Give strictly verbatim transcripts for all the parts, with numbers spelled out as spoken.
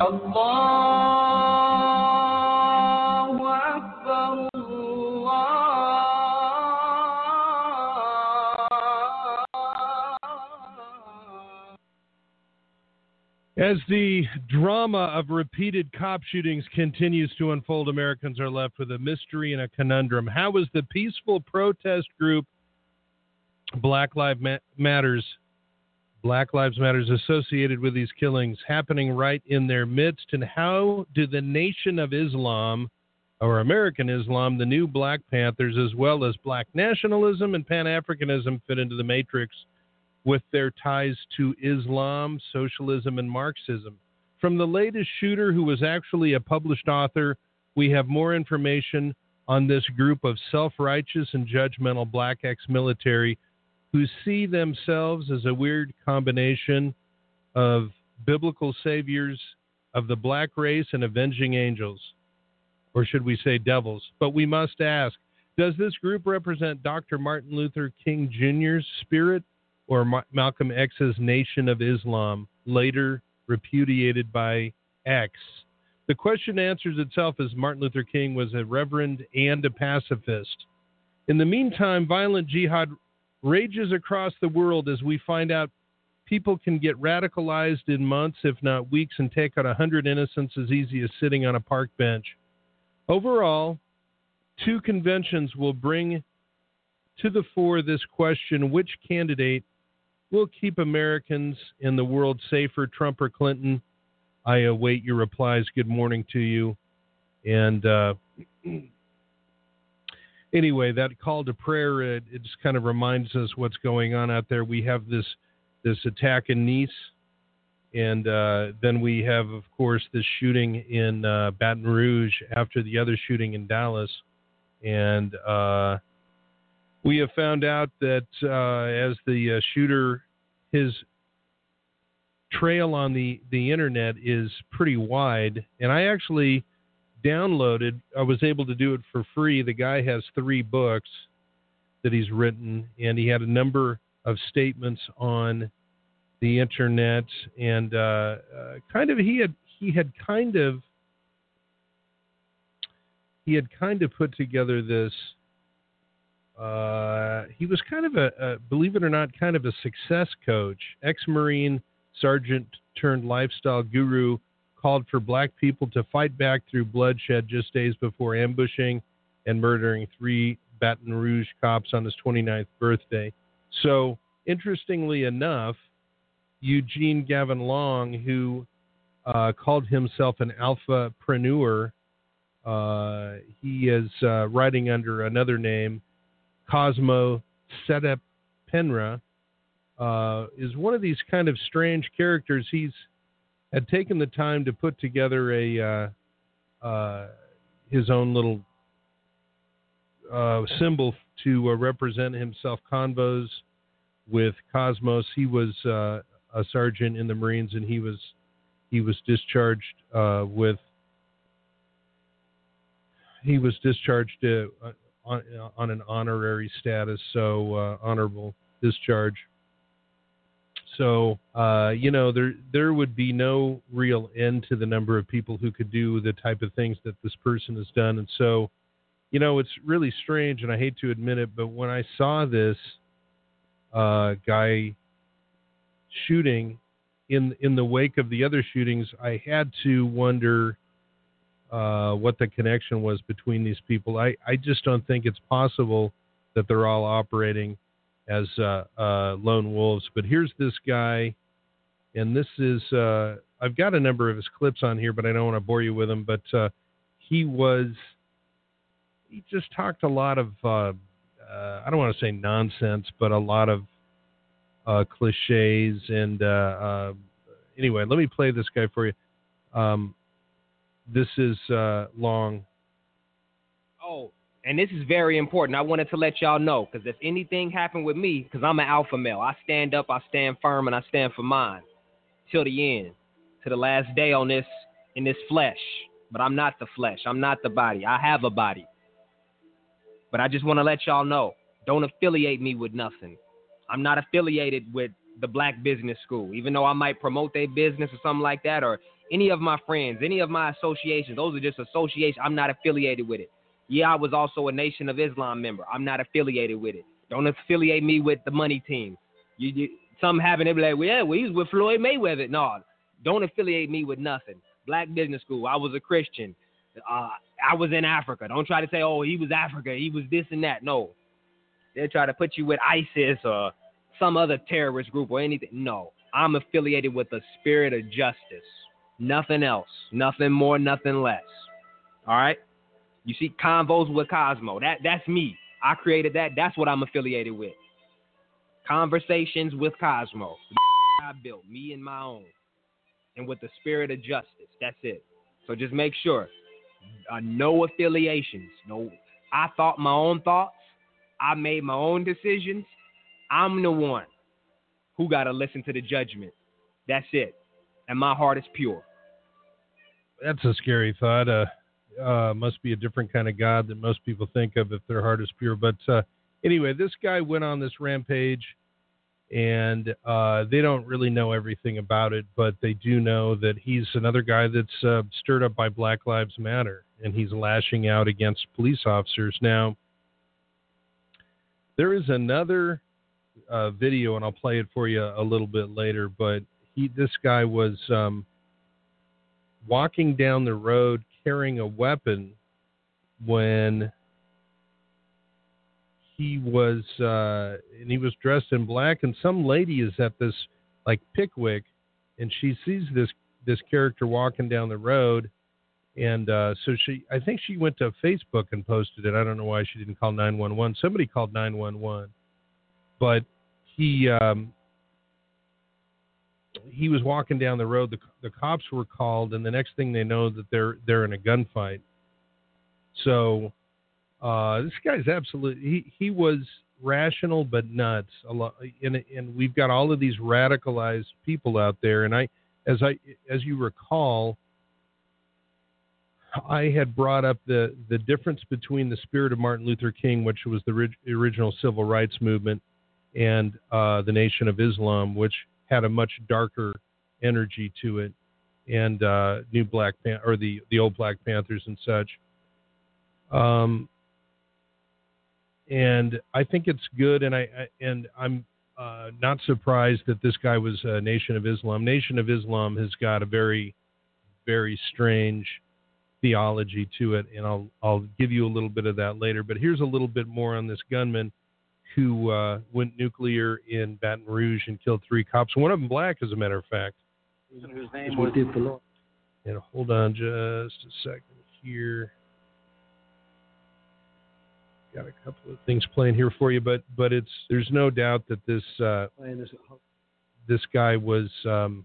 Allahu Akbar, Allah. As the drama of repeated cop shootings continues to unfold, Americans are left with a mystery and a conundrum. How is the peaceful protest group Black Lives Matters, Black Lives Matters associated with these killings happening right in their midst? And how do the Nation of Islam, or American Islam, the new Black Panthers, as well as Black nationalism and Pan-Africanism fit into the matrix with their ties to Islam, socialism, and Marxism? From the latest shooter, who was actually a published author, we have more information on this group of self-righteous and judgmental black ex-military who see themselves as a weird combination of biblical saviors of the black race and avenging angels, or should we say devils. But we must ask, does this group represent Doctor Martin Luther King Junior's spirit, or Ma- Malcolm X's Nation of Islam, later repudiated by X? The question answers itself, as Martin Luther King was a reverend and a pacifist. In the meantime, violent jihad rages across the world as we find out people can get radicalized in months, if not weeks, and take out a hundred innocents as easy as sitting on a park bench. Overall, two conventions will bring to the fore this question: which candidate will keep Americans and the world safer, Trump or Clinton? I await your replies. Good morning to you. And uh, anyway, that call to prayer, it, it just kind of reminds us what's going on out there. We have this this attack in Nice, and uh, then we have, of course, this shooting in uh, Baton Rouge after the other shooting in Dallas. And uh, we have found out that uh, as the uh, shooter, his trail on the, the internet is pretty wide. And I actually downloaded, I was able to do it for free. The guy has three books that he's written, and he had a number of statements on the internet. And uh, uh, kind of, he had he had kind of he had kind of put together this. Uh, he was kind of a, a, believe it or not, kind of a success coach, ex-Marine sergeant turned lifestyle guru, called for black people to fight back through bloodshed just days before ambushing and murdering three Baton Rouge cops on his twenty-ninth birthday. So, interestingly enough, Eugene Gavin Long, who uh, called himself an alphapreneur, uh, he is uh, writing under another name, Cosmo Sedepenra, uh, is one of these kind of strange characters. He's had taken the time to put together a uh, uh, his own little uh, symbol to uh, represent himself. Convos with Cosmos. He was uh, a sergeant in the Marines, and he was he was discharged uh, with he was discharged uh, on, on an honorary status, so uh, honorable discharge. So, uh, you know, there there would be no real end to the number of people who could do the type of things that this person has done. And so, you know, it's really strange, and I hate to admit it, but when I saw this uh, guy shooting in in the wake of the other shootings, I had to wonder uh, what the connection was between these people. I, I just don't think it's possible that they're all operating as uh, uh, lone wolves. But here's this guy, and this is, uh, I've got a number of his clips on here, but I don't want to bore you with them. But uh, he was, he just talked a lot of, uh, uh, I don't want to say nonsense, but a lot of uh, cliches. And uh, uh, anyway, let me play this guy for you. Um, this is uh, Long. Oh, and this is very important. I wanted to let y'all know, because if anything happened with me, because I'm an alpha male, I stand up, I stand firm, and I stand for mine till the end, to the last day on this, in this flesh. But I'm not the flesh. I'm not the body. I have a body. But I just want to let y'all know, don't affiliate me with nothing. I'm not affiliated with the Black Business School. Even though I might promote their business or something like that, or any of my friends, any of my associations, those are just associations. I'm not affiliated with it. Yeah, I was also a Nation of Islam member. I'm not affiliated with it. Don't affiliate me with the money team. You, you some happen to be like, well, yeah, well, he's with Floyd Mayweather. No, don't affiliate me with nothing. Black Business School. I was a Christian. Uh, I was in Africa. Don't try to say, oh, he was Africa. He was this and that. No. They'll try to put you with ISIS or some other terrorist group or anything. No. I'm affiliated with the spirit of justice. Nothing else. Nothing more, nothing less. All right? You see Convos with Cosmo. That That's me. I created that. That's what I'm affiliated with. Conversations with Cosmo. I built. Me and my own. And with the spirit of justice. That's it. So just make sure. Uh, no affiliations. No. I thought my own thoughts. I made my own decisions. I'm the one who got to listen to the judgment. That's it. And my heart is pure. That's a scary thought. Uh, uh, must be a different kind of God that most people think of if their heart is pure. But uh, anyway, this guy went on this rampage, and uh, they don't really know everything about it, but they do know that he's another guy that's uh, stirred up by Black Lives Matter, and he's lashing out against police officers. Now, there is another uh, video, and I'll play it for you a little bit later, but he, this guy was um, walking down the road carrying a weapon when he was, uh, and he was dressed in black, and some lady is at this, like, Pickwick, and she sees this, this character walking down the road, and uh, so she, I think she went to Facebook and posted it. I don't know why she didn't call nine one one. Somebody called nine one one, but he um, he was walking down the road. The, the cops were called, and the next thing they know that they're they're in a gunfight. So uh, this guy's absolutely he he was rational but nuts a lot, and and we've got all of these radicalized people out there. And I, as I as you recall, I had brought up the, the difference between the spirit of Martin Luther King, which was the rig, original civil rights movement, and uh, the Nation of Islam, which had a much darker energy to it, and uh, new Black Pan- or the, the old Black Panthers and such. Um, and I think it's good, and I, I and I'm uh, not surprised that this guy was a Nation of Islam. Nation of Islam has got a very, very strange theology to it, and I'll I'll give you a little bit of that later. But here's a little bit more on this gunman who uh, went nuclear in Baton Rouge and killed three cops. One of them black, as a matter of fact. Whose name was? And hold on just a second here. Got a couple of things playing here for you, but but it's there's no doubt that this uh, this guy was. Um,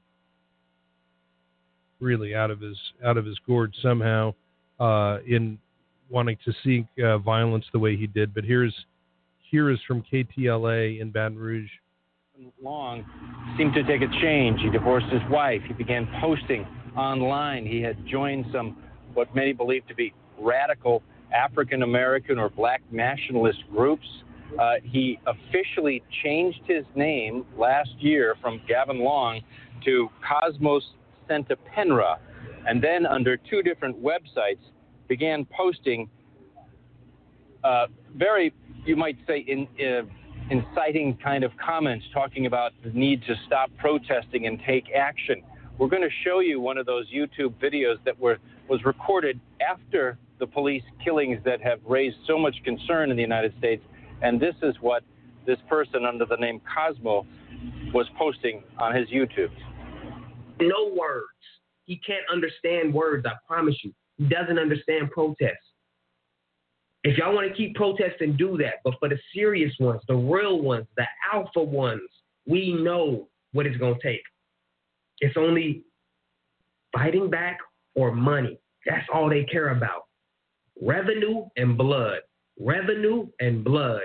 really out of his out of his gourd somehow uh, in wanting to seek uh, violence the way he did. But here's here is from K T L A in Baton Rouge. Long seemed to take a change. He divorced his wife. He began posting online. He had joined some what many believe to be radical African American or black nationalist groups. Uh, he officially changed his name last year from Gavin Long to Cosmos Sentapenra, and then under two different websites began posting uh, very, you might say, in, uh, inciting kind of comments talking about the need to stop protesting and take action. We're going to show you one of those YouTube videos that were was recorded after the police killings that have raised so much concern in the United States, and this is what this person under the name Cosmo was posting on his YouTube. No words. He can't understand words, I promise you. He doesn't understand protest. If y'all want to keep protesting, do that. But for the serious ones, the real ones, the alpha ones, we know what it's going to take. It's only fighting back or money. That's all they care about. Revenue and blood. Revenue and blood.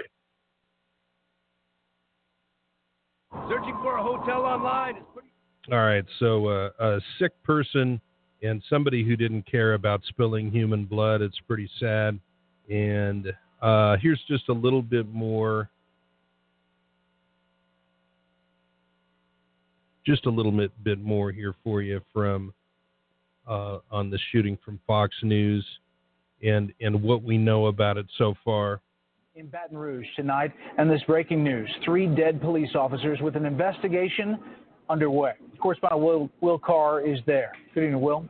Searching for a hotel online is pretty... All right, so uh, a sick person and somebody who didn't care about spilling human blood, it's pretty sad. And uh, here's just a little bit more. just a little bit, bit more here for you from uh, on the shooting from Fox News and, and what we know about it so far. In Baton Rouge tonight, and this breaking news, three dead police officers with an investigation underway. Correspondent Will, Will Carr is there. Good evening, Will.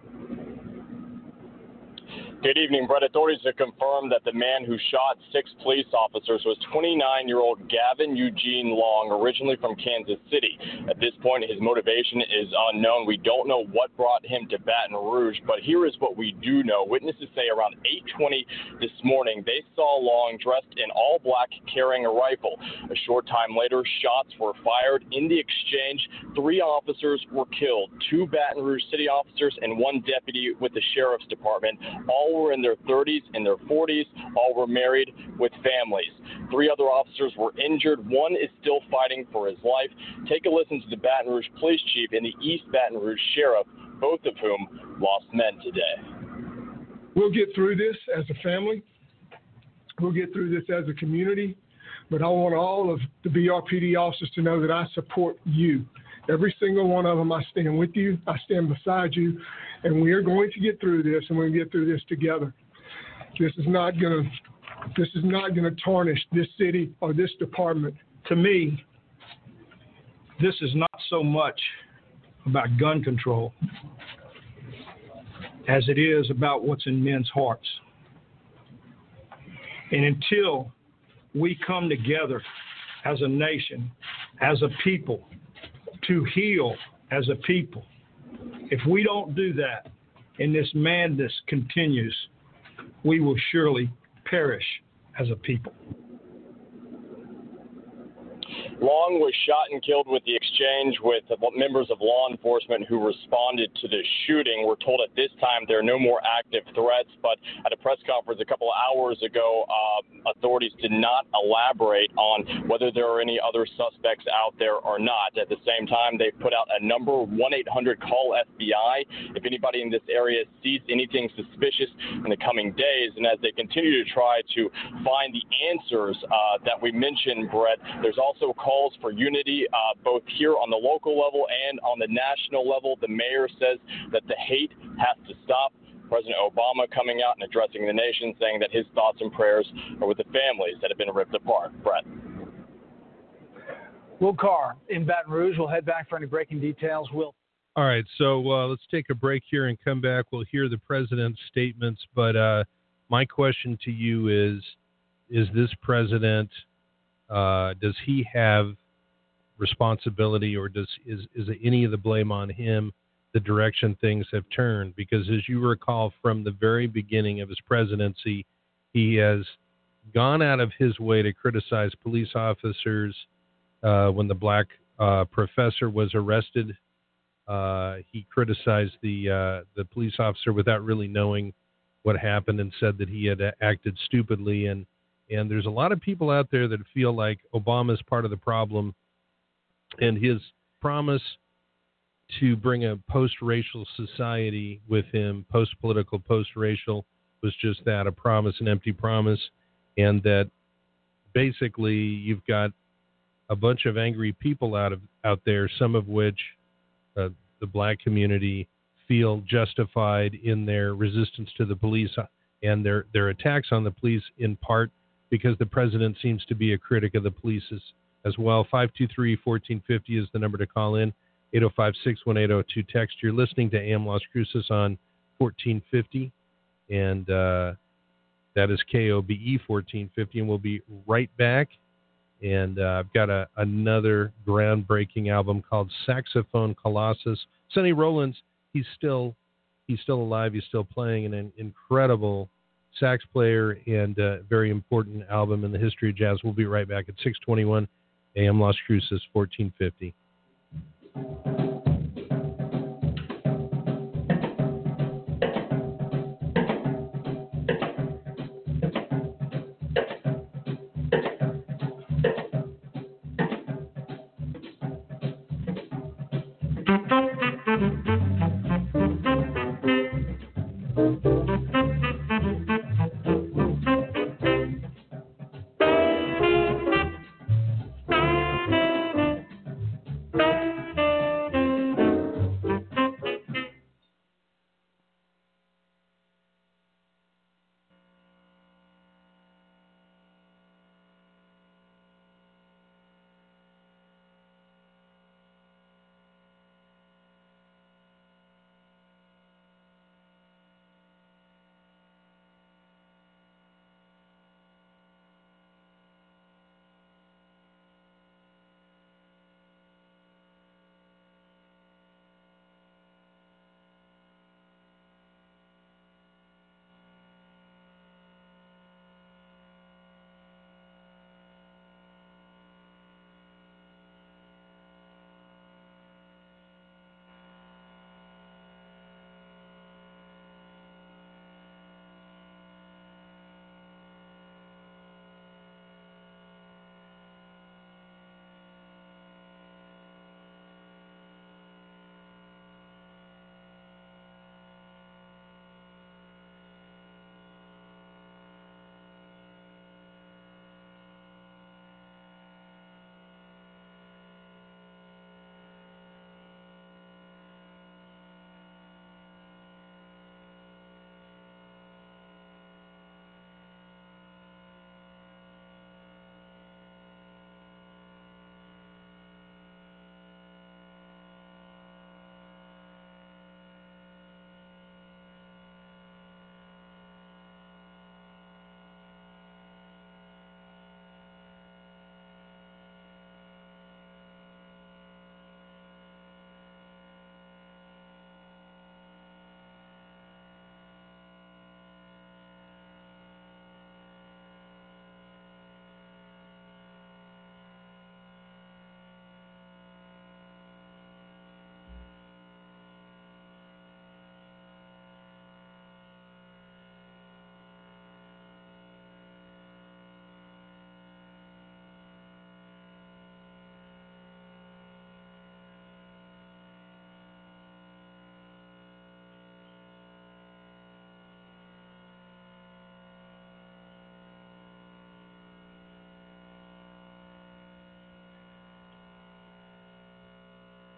Good evening, Brett. Authorities have confirmed that the man who shot six police officers was twenty-nine-year-old Gavin Eugene Long, originally from Kansas City. At this point, his motivation is unknown. We don't know what brought him to Baton Rouge, but here is what we do know. Witnesses say around eight twenty this morning, they saw Long dressed in all black carrying a rifle. A short time later, shots were fired. In the exchange, three officers were killed, two Baton Rouge City officers and one deputy with the Sheriff's Department. All were in their thirties and their forties. All were married with families. Three other officers were injured. One is still fighting for his life. Take a listen to the Baton Rouge Police Chief and the East Baton Rouge Sheriff, both of whom lost men today. We'll get through this as a family. We'll get through this as a community. But I want all of the B R P D officers to know that I support you. Every single one of them, I stand with you. I stand beside you. And we are going to get through this, and we're going to get through this together. This is not going to, this is not going to tarnish this city or this department. To me, this is not so much about gun control as it is about what's in men's hearts. And until we come together as a nation, as a people, to heal as a people, if we don't do that and this madness continues, we will surely perish as a people. Long was shot and killed with the exchange with members of law enforcement who responded to the shooting. We're told at this time there are no more active threats, but at a press conference a couple of hours ago, uh, authorities did not elaborate on whether there are any other suspects out there or not. At the same time, they put out a number, one eight hundred call F B I, if anybody in this area sees anything suspicious in the coming days. And as they continue to try to find the answers uh, that we mentioned, Brett, there's also calls calls for unity, uh, both here on the local level and on the national level. The mayor says that the hate has to stop. President Obama coming out and addressing the nation, saying that his thoughts and prayers are with the families that have been ripped apart. Brett. Will Carr in Baton Rouge. We'll head back for any breaking details. Will. All right, so uh, let's take a break here and come back. We'll hear the president's statements, but uh, my question to you is, is this president... Uh, does he have responsibility, or does is is any of the blame on him, the direction things have turned? Because as you recall from the very beginning of his presidency, he has gone out of his way to criticize police officers. Uh, when the black uh, professor was arrested, uh, he criticized the uh, the police officer without really knowing what happened and said that he had acted stupidly. And And there's a lot of people out there that feel like Obama is part of the problem, and his promise to bring a post-racial society with him, post-political, post-racial, was just that, a promise, an empty promise, and that basically you've got a bunch of angry people out of out there, some of which uh, the black community feel justified in their resistance to the police and their, their attacks on the police, in part because the president seems to be a critic of the police as, as well. five two three, one four five zero is the number to call in. eight oh five, six one eight, oh two text. You're listening to A M Las Cruces on fourteen fifty, and uh, that is K O B E fourteen fifty, and we'll be right back. And uh, I've got a, another groundbreaking album called Saxophone Colossus. Sonny Rollins, he's still he's still alive. He's still playing, an, an incredible sax player, and a very important album in the history of jazz. We'll be right back at six twenty-one A M Las Cruces, fourteen fifty.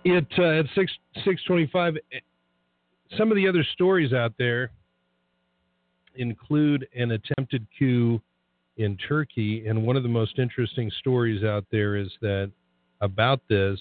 It uh, at six six twenty five. Some of the other stories out there include an attempted coup in Turkey, and one of the most interesting stories out there is that about this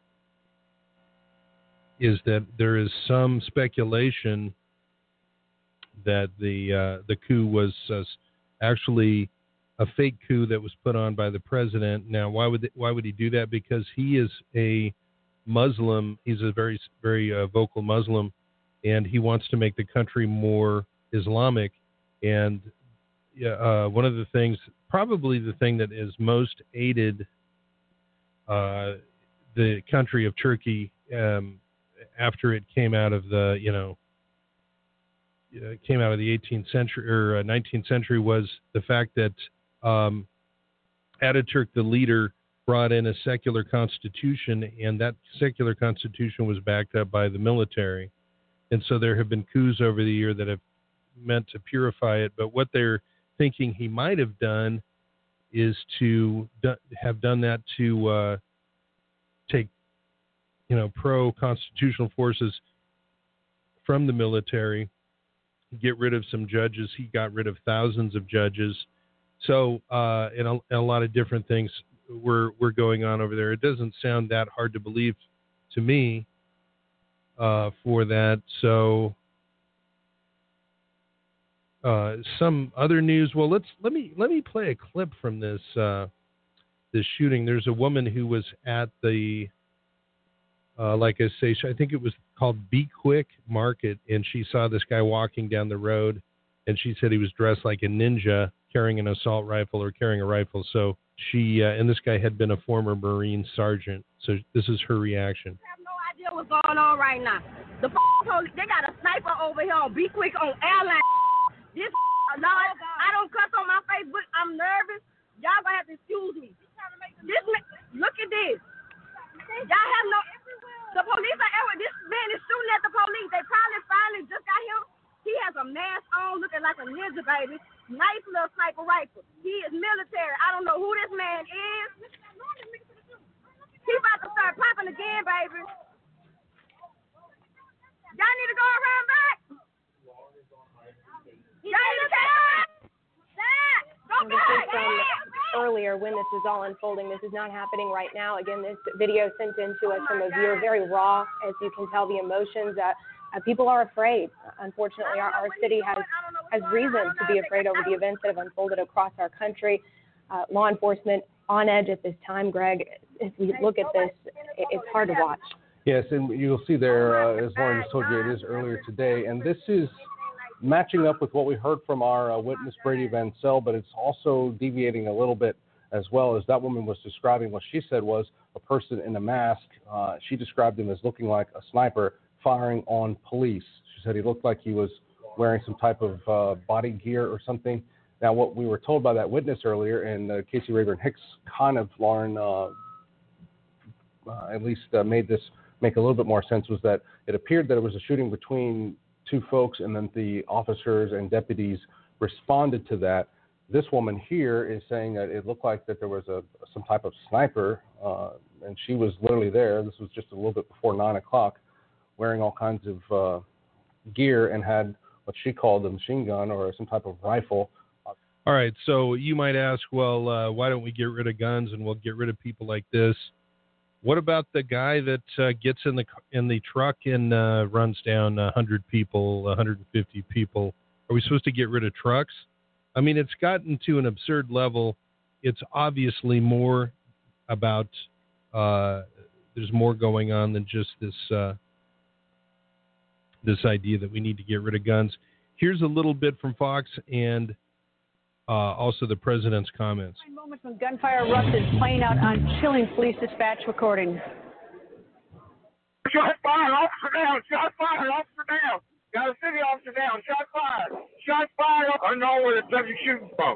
is that there is some speculation that the uh, the coup was uh, actually a fake coup that was put on by the president. Now, why would they, why would he do that? Because he is a Muslim. He's a very very uh, vocal Muslim, and he wants to make the country more Islamic. And uh, one of the things, probably the thing that is most aided uh, the country of Turkey um, after it came out of the, you know, uh, came out of the eighteenth century or uh, nineteenth century was the fact that um, Ataturk, the leader, brought in a secular constitution, and that secular constitution was backed up by the military. And so there have been coups over the year that have meant to purify it, but what they're thinking he might have done is to do, have done that to uh, take, you know, pro-constitutional forces from the military, get rid of some judges. He got rid of thousands of judges. So, uh, and, a, and a lot of different things were were going on over there. It doesn't sound that hard to believe to me uh, for that. So. Uh, some other news. Well, let's let me let me play a clip from this uh, this shooting. There's a woman who was at the, uh, like I say, I think it was called Be Quick Market, and she saw this guy walking down the road, and she said he was dressed like a ninja, carrying an assault rifle or carrying a rifle. So she uh, and this guy had been a former Marine sergeant. So this is her reaction. I have no idea what's going on right now. The police, they got a sniper over here on Be Quick on airline. This, Lord, I don't cuss on my Facebook. I'm nervous. Y'all gonna have to excuse me. This, look at this. Y'all have no. The police are everywhere. This man is shooting at the police. They probably finally just got him. He has a mask on, looking like a ninja, baby. Nice little sniper rifle. He is military. I don't know who this man is. He about to start popping again, baby. Y'all need to go around back. This is from earlier when this was all unfolding. This is not happening right now. Again, this video sent in to us from a viewer, very raw, as you can tell, the emotions. Uh, uh, people are afraid. Unfortunately, our, our city has, has reason to be afraid over the events that have unfolded across our country. Uh, law enforcement on edge at this time, Greg. If we look at this, it, it's hard to watch. Yes, and you'll see there, uh, as Lauren just told you, it is earlier today. And this is matching up with what we heard from our uh, witness, Brady Van Sel, but it's also deviating a little bit as well, as that woman was describing what she said was a person in a mask. Uh, she described him as looking like a sniper firing on police. She said he looked like he was wearing some type of uh, body gear or something. Now, what we were told by that witness earlier, and uh, Casey Rayburn Hicks kind of, Lauren, uh, uh, at least uh, made this make a little bit more sense, was that it appeared that it was a shooting between two folks, and then the officers and deputies responded to that. This woman here is saying that it looked like that there was a some type of sniper, uh, and she was literally there. This was just a little bit before nine o'clock, wearing all kinds of uh, gear, and had what she called a machine gun or some type of rifle. All right, so you might ask, well, uh, why don't we get rid of guns and we'll get rid of people like this? What about the guy that uh, gets in the in the truck and uh, runs down one hundred people, one hundred fifty people? Are we supposed to get rid of trucks? I mean, it's gotten to an absurd level. It's obviously more about uh, there's more going on than just this uh, this idea that we need to get rid of guns. Here's a little bit from Fox and uh, also the president's comments. Moments when gunfire erupted, playing out on chilling police dispatch recording. Shot fired, officer down, shot fired, officer down. Got a city officer down, shot fired. Shot fired, I know where the subject shooting from.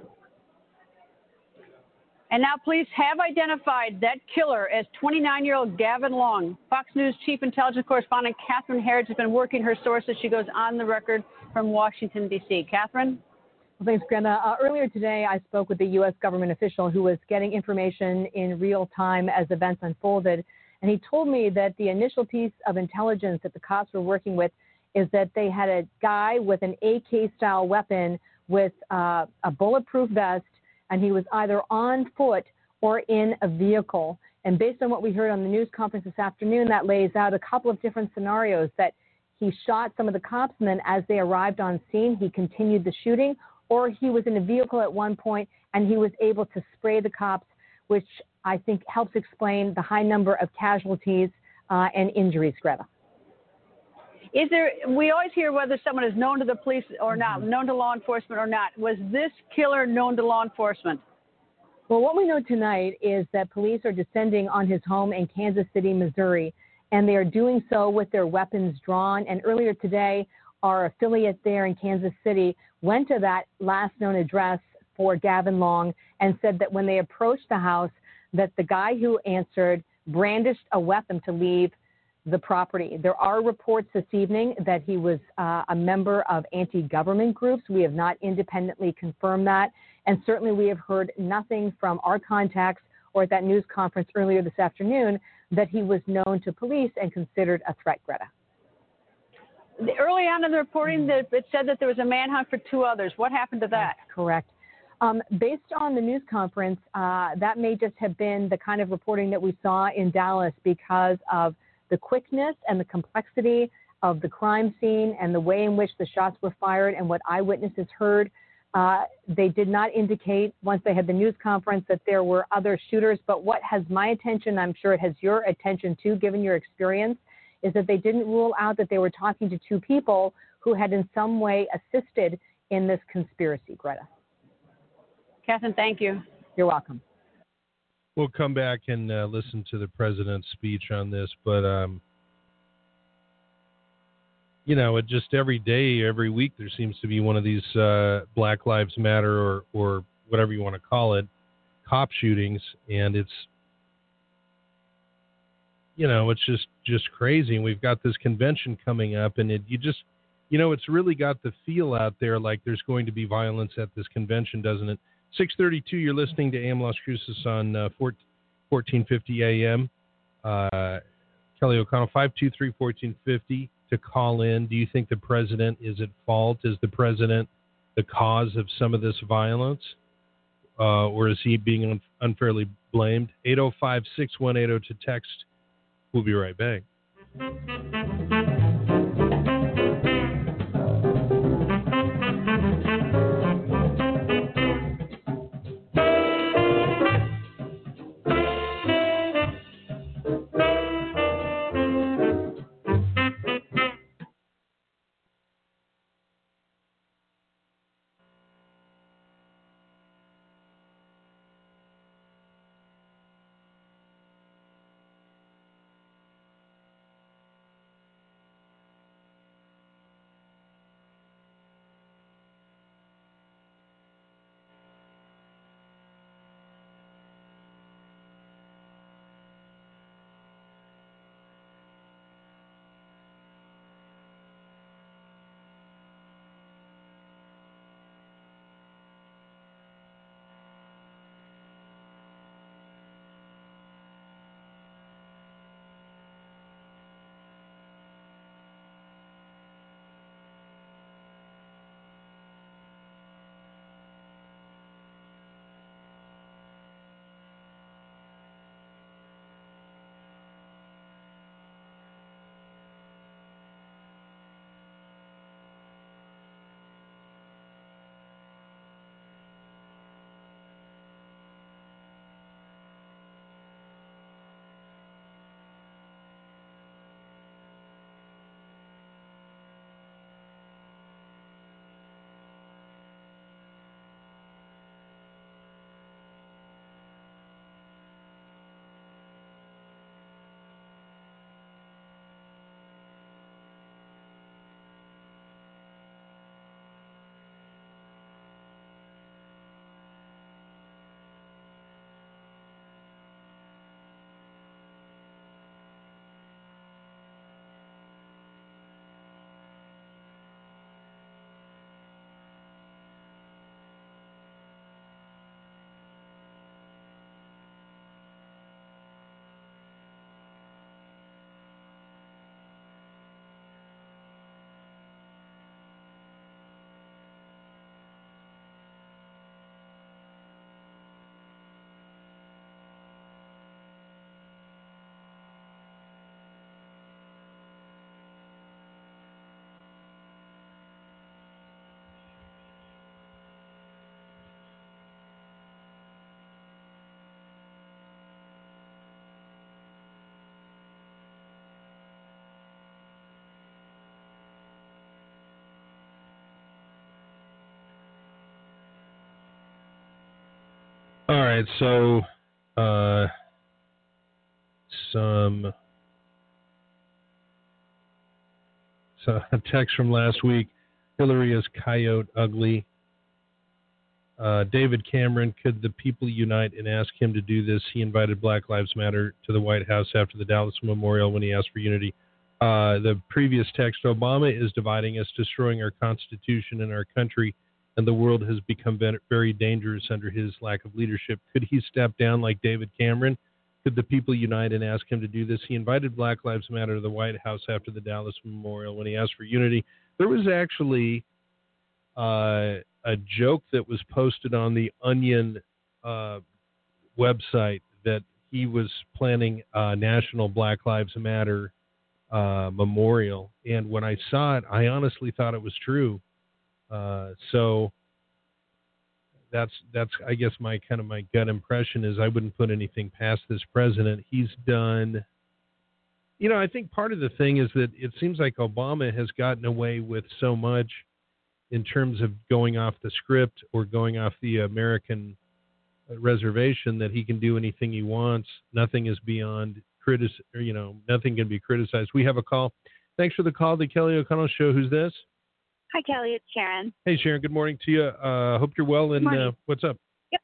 And now police have identified that killer as twenty-nine-year-old Gavin Long. Fox News chief intelligence correspondent Catherine Herridge has been working her sources. She goes on the record from Washington, D C Catherine? Well, thanks, Grandma. Uh, earlier today, I spoke with the U S government official who was getting information in real time as events unfolded. And he told me that the initial piece of intelligence that the cops were working with is that they had a guy with an A K-style weapon with uh, a bulletproof vest, and he was either on foot or in a vehicle. And based on what we heard on the news conference this afternoon, that lays out a couple of different scenarios, that he shot some of the cops, and then as they arrived on scene, he continued the shooting, or he was in a vehicle at one point and he was able to spray the cops, which I think helps explain the high number of casualties uh, and injuries, Greta. Is there, we always hear whether someone is known to the police or not, Mm-hmm. known to law enforcement or not. Was this killer known to law enforcement? Well, what we know tonight is that police are descending on his home in Kansas City, Missouri, and they are doing so with their weapons drawn. And earlier today, our affiliate there in Kansas City went to that last known address for Gavin Long and said that when they approached the house, that the guy who answered brandished a weapon to leave the property. There are reports this evening that he was uh, a member of anti-government groups. We have not independently confirmed that. And certainly we have heard nothing from our contacts or at that news conference earlier this afternoon that he was known to police and considered a threat, Greta. Early on in the reporting, that it said that there was a manhunt for two others. What happened to that? That's correct. Um, based on the news conference, uh, that may just have been the kind of reporting that we saw in Dallas because of the quickness and the complexity of the crime scene and the way in which the shots were fired and what eyewitnesses heard. Uh, they did not indicate, once they had the news conference, that there were other shooters. But what has my attention, I'm sure it has your attention too, given your experience, is that they didn't rule out that they were talking to two people who had in some way assisted in this conspiracy, Greta. Catherine, thank you. You're welcome. We'll come back and uh, listen to the president's speech on this, but um, you know, it just every day, every week, there seems to be one of these uh, Black Lives Matter or or whatever you want to call it, cop shootings, and it's, you know, it's just just crazy. And we've got this convention coming up, and it you just, you know, it's really got the feel out there like there's going to be violence at this convention, doesn't it? six thirty-two, you're listening to A M Las Cruces on uh, fourteen fifty A M. Uh, Kelly O'Connell, five two three, one four five zero to call in. Do you think the president is at fault? Is the president the cause of some of this violence? Uh, or is he being un- unfairly blamed? eight oh five, six one eight oh to text. We'll be right back. All right, so uh, some so a text from last week. Hillary is coyote ugly. Uh, David Cameron, could the people unite and ask him to do this? He invited Black Lives Matter to the White House after the Dallas Memorial when he asked for unity. Uh, the previous text, Obama is dividing us, destroying our Constitution and our country, and the world has become very dangerous under his lack of leadership. Could he step down like David Cameron? Could the people unite and ask him to do this? He invited Black Lives Matter to the White House after the Dallas Memorial when he asked for unity. There was actually uh, a joke that was posted on the Onion uh, website that he was planning a National Black Lives Matter uh, memorial. And when I saw it, I honestly thought it was true. Uh, so that's, that's, I guess my kind of my gut impression is I wouldn't put anything past this president. He's done, you know, I think part of the thing is that it seems like Obama has gotten away with so much in terms of going off the script or going off the American reservation that he can do anything he wants. Nothing is beyond critic, or, you know, nothing can be criticized. We have a call. Thanks for the call, the Kelly O'Connell Show. Who's this? Hi, Kelly. It's Sharon. Hey, Sharon. Good morning to you. Uh, hope you're well. And uh, what's up? Yep.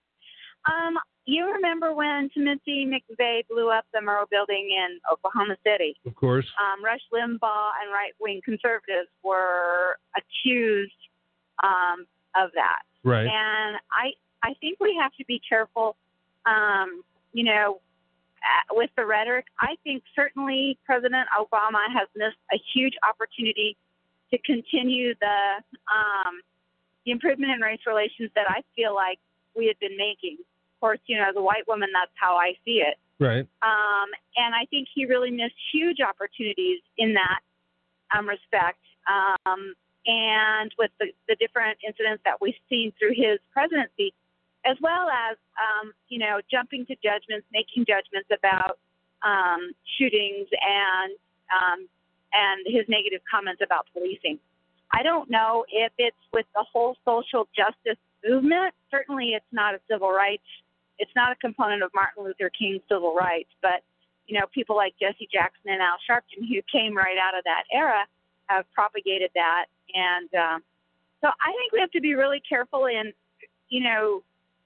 Um, you remember when Timothy McVeigh blew up the Murrah building in Oklahoma City? Of course. Um, Rush Limbaugh and right-wing conservatives were accused um, of that. Right. And I, I think we have to be careful, um, you know, uh, with the rhetoric. I think certainly President Obama has missed a huge opportunity to continue the um, the improvement in race relations that I feel like we had been making. Of course, you know, as a white woman, that's how I see it. Right. Um, and I think he really missed huge opportunities in that um, respect. Um, and with the, the different incidents that we've seen through his presidency, as well as, um, you know, jumping to judgments, making judgments about um, shootings and um, and his negative comments about policing. I don't know if it's with the whole social justice movement. Certainly it's not a civil rights. It's not a component of Martin Luther King's civil rights. But, you know, people like Jesse Jackson and Al Sharpton, who came right out of that era, have propagated that. And um, so I think we have to be really careful in, you know,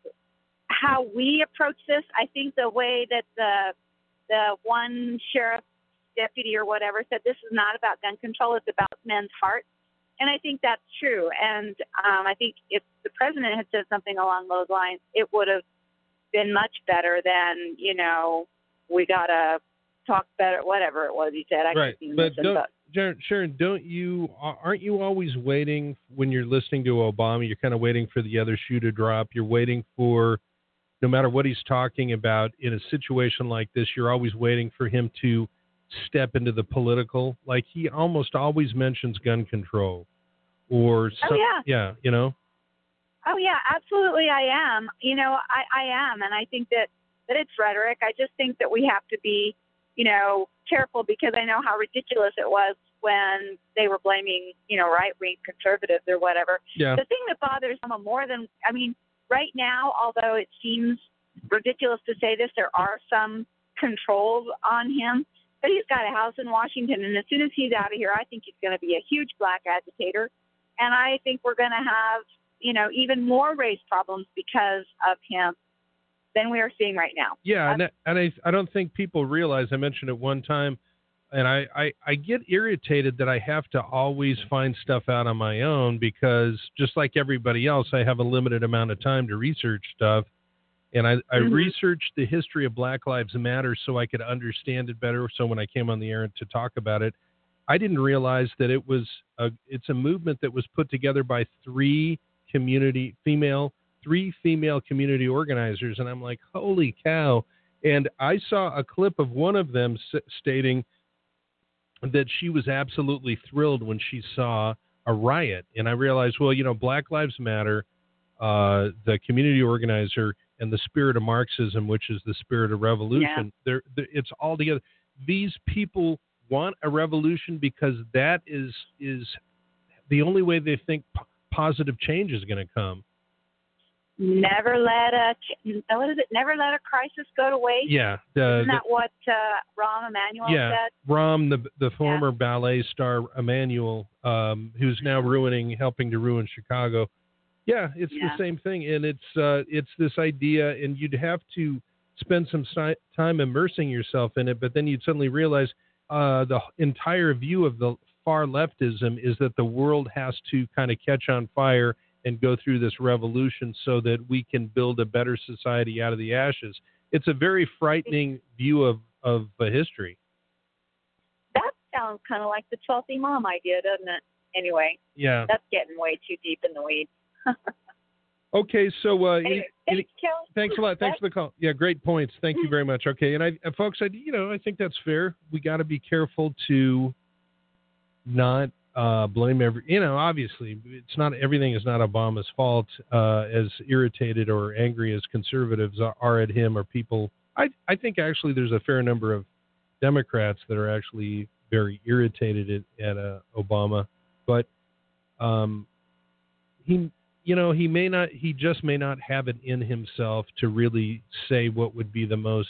how we approach this. I think the way that the the one sheriff deputy or whatever said this is not about gun control, it's about men's hearts. And I think that's true. And um, I think if the president had said something along those lines, it would have been much better than, you know, we got to talk better, whatever it was he said. I right. But don't, Sharon, Sharon, don't you, aren't you always waiting when you're listening to Obama, you're kind of waiting for the other shoe to drop. You're waiting for, no matter what he's talking about in a situation like this, you're always waiting for him to step into the political. Like he almost always mentions gun control or some, oh, yeah. yeah, you know. Oh yeah, absolutely. I am. You know, I, I am, and I think that that it's rhetoric. I just think that we have to be, you know, careful because I know how ridiculous it was when they were blaming, you know, right-wing conservatives or whatever. Yeah. The thing that bothers them more than, I mean, right now, although it seems ridiculous to say this, there are some controls on him. But he's got a house in Washington, and as soon as he's out of here, I think he's going to be a huge black agitator. And I think we're going to have, you know, even more race problems because of him than we are seeing right now. Yeah, and, and I, I don't think people realize, I mentioned it one time, and I, I, I get irritated that I have to always find stuff out on my own because just like everybody else, I have a limited amount of time to research stuff. And I, I mm-hmm. researched the history of Black Lives Matter so I could understand it better. So when I came on the air to talk about it, I didn't realize that it was a, it's a movement that was put together by three community female, three female community organizers. And I'm like, holy cow. And I saw a clip of one of them s- stating that she was absolutely thrilled when she saw a riot. And I realized, well, you know, Black Lives Matter, uh, the community organizer, and the spirit of Marxism, which is the spirit of revolution. Yeah. They're, they're, it's all together. These people want a revolution because that is is the only way they think p- positive change is going to come. never let a what is it? Never let a crisis go to waste. Yeah, the, Isn't that the, what uh, Rahm Emanuel yeah, said? Rahm, the the former yeah. ballet star Emanuel, um, who's now ruining, helping to ruin Chicago. Yeah, it's yeah. the same thing, and it's uh, it's this idea, and you'd have to spend some si- time immersing yourself in it, but then you'd suddenly realize uh, the entire view of the far leftism is that the world has to kind of catch on fire and go through this revolution so that we can build a better society out of the ashes. It's a very frightening view of, of uh, history. That sounds kind of like the twelfth Imam idea, doesn't it? Anyway, yeah, that's getting way too deep in the weeds. Okay, so uh, anyway, any, thanks, Kelly. thanks a lot. Thanks for the call. Yeah, great points. Thank you very much. Okay, and I, uh, folks, I, you know, I think that's fair. We got to be careful to not uh, blame every. You know, obviously, it's not everything is not Obama's fault. Uh, as irritated or angry as conservatives are, are at him, or people. I I think actually there's a fair number of Democrats that are actually very irritated at, at uh, Obama, but um, he. You know, he may not, he just may not have it in himself to really say what would be the most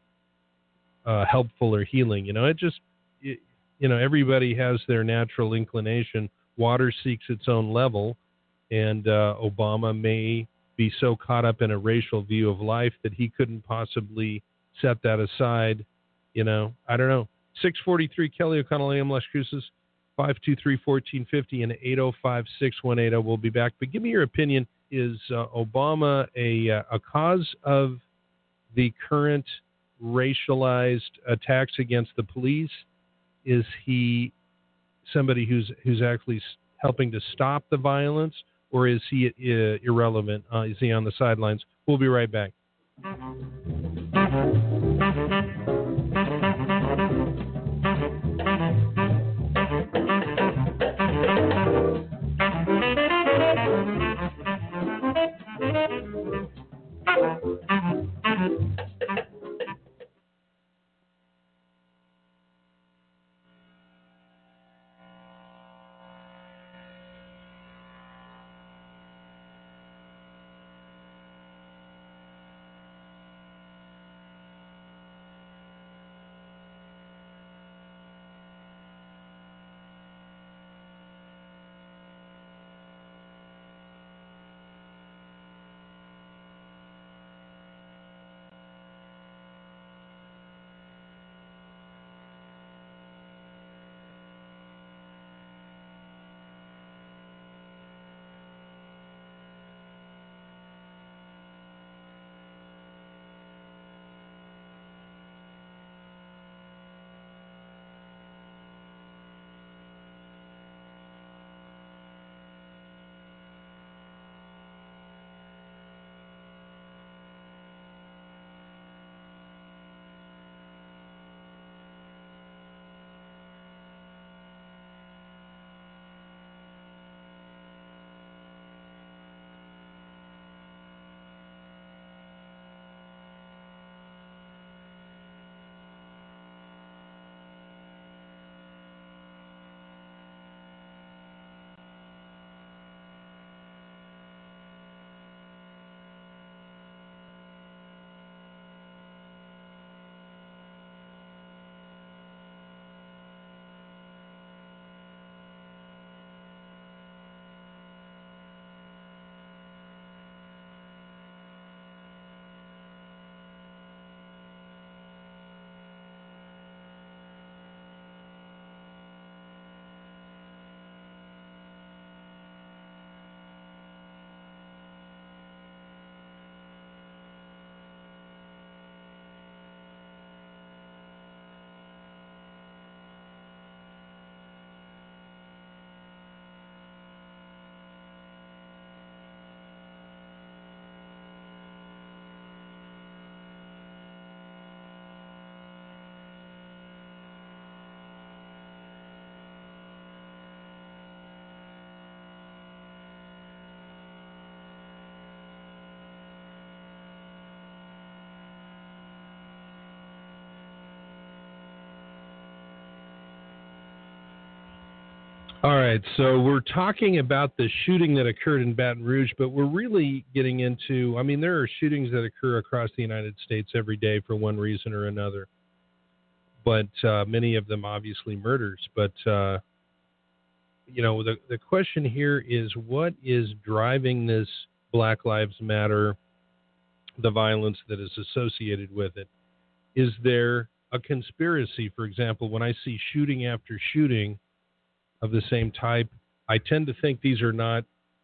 uh, helpful or healing. You know, it just, it, you know, everybody has their natural inclination. Water seeks its own level, and uh, Obama may be so caught up in a racial view of life that he couldn't possibly set that aside. You know, I don't know. six forty-three Kelly O'Connell, A M Las Cruces. five two three, one four five zero and eight oh five, six one eight oh. We'll be back. But give me your opinion. Is uh, Obama a, a cause of the current racialized attacks against the police? Is he somebody who's who's actually helping to stop the violence, or is he uh, irrelevant? Uh, is he on the sidelines? We'll be right back. All right, so we're talking about the shooting that occurred in Baton Rouge, but we're really getting into, I mean, there are shootings that occur across the United States every day for one reason or another, but uh, many of them obviously murders. But, uh, you know, the, the question here is, what is driving this Black Lives Matter, the violence that is associated with it? Is there a conspiracy? For example, when I see shooting after shooting of the same type, I tend to think these are not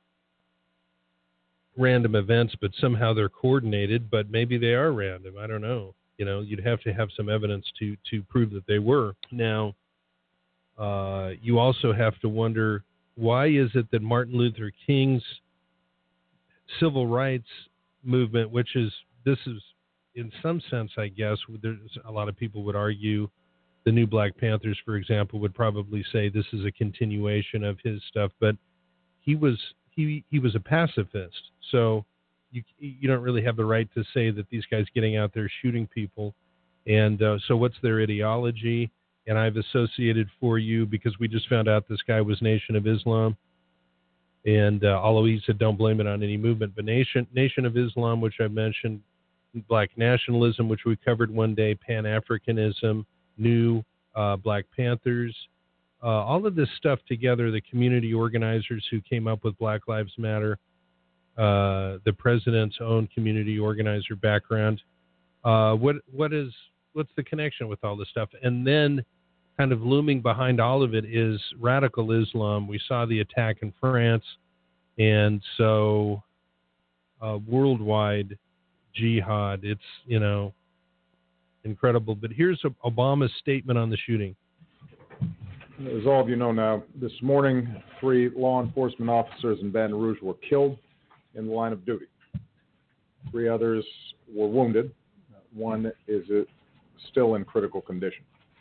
random events, but somehow they're coordinated, but maybe they are random. I don't know. You know, you'd have to have some evidence to, to prove that they were. Now, uh, you also have to wonder, why is it that Martin Luther King's civil rights movement, which is, this is in some sense, I guess, there's a lot of people would argue, the new Black Panthers, for example, would probably say this is a continuation of his stuff, but he was he he was a pacifist, so you you don't really have the right to say that these guys getting out there shooting people. And uh, so what's their ideology? And I've associated for you, because we just found out this guy was Nation of Islam, and uh, although he said don't blame it on any movement, but Nation Nation of Islam, which I mentioned, Black nationalism, which we covered one day, Pan-Africanism, New uh, Black Panthers, uh, all of this stuff together, the community organizers who came up with Black Lives Matter, uh, the president's own community organizer background. Uh, what what is what's the connection with all this stuff? And then kind of looming behind all of it is radical Islam. We saw the attack in France, and so uh, worldwide jihad. It's, you know, incredible. But here's Obama's statement on the shooting. As all of you know now, this morning, three law enforcement officers in Baton Rouge were killed in the line of duty. Three others were wounded. One is still in critical condition.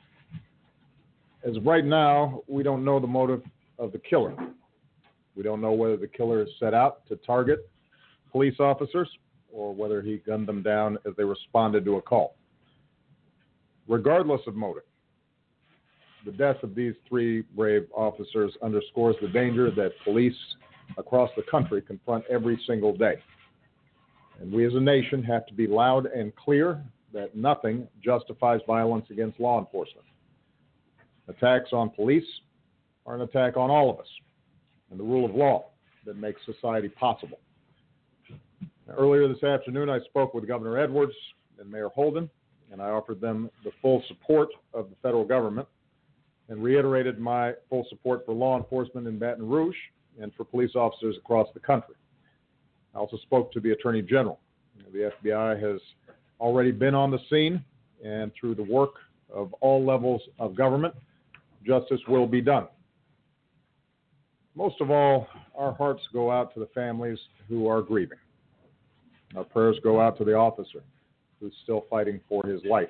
As of right now, we don't know the motive of the killer. We don't know whether the killer is set out to target police officers or whether he gunned them down as they responded to a call. Regardless of motive, the death of these three brave officers underscores the danger that police across the country confront every single day. And we as a nation have to be loud and clear that nothing justifies violence against law enforcement. Attacks on police are an attack on all of us and the rule of law that makes society possible. Now, earlier this afternoon, I spoke with Governor Edwards and Mayor Holden, and I offered them the full support of the federal government and reiterated my full support for law enforcement in Baton Rouge and for police officers across the country. I also spoke to the Attorney General. The F B I has already been on the scene, and through the work of all levels of government, justice will be done. Most of all, our hearts go out to the families who are grieving. Our prayers go out to the officer who's still fighting for his life.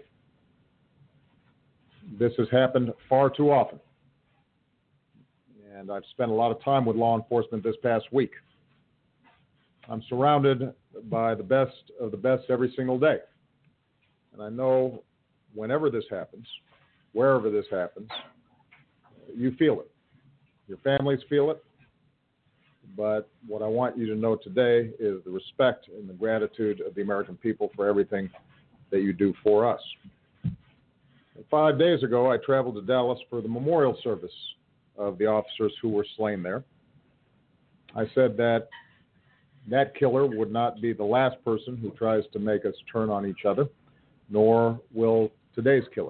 This has happened far too often, and I've spent a lot of time with law enforcement this past week. I'm surrounded by the best of the best every single day, and I know whenever this happens, wherever this happens, you feel it. Your families feel it. But what I want you to know today is the respect and the gratitude of the American people for everything that you do for us. Five days ago, I traveled to Dallas for the memorial service of the officers who were slain there. I said that that killer would not be the last person who tries to make us turn on each other, nor will today's killer.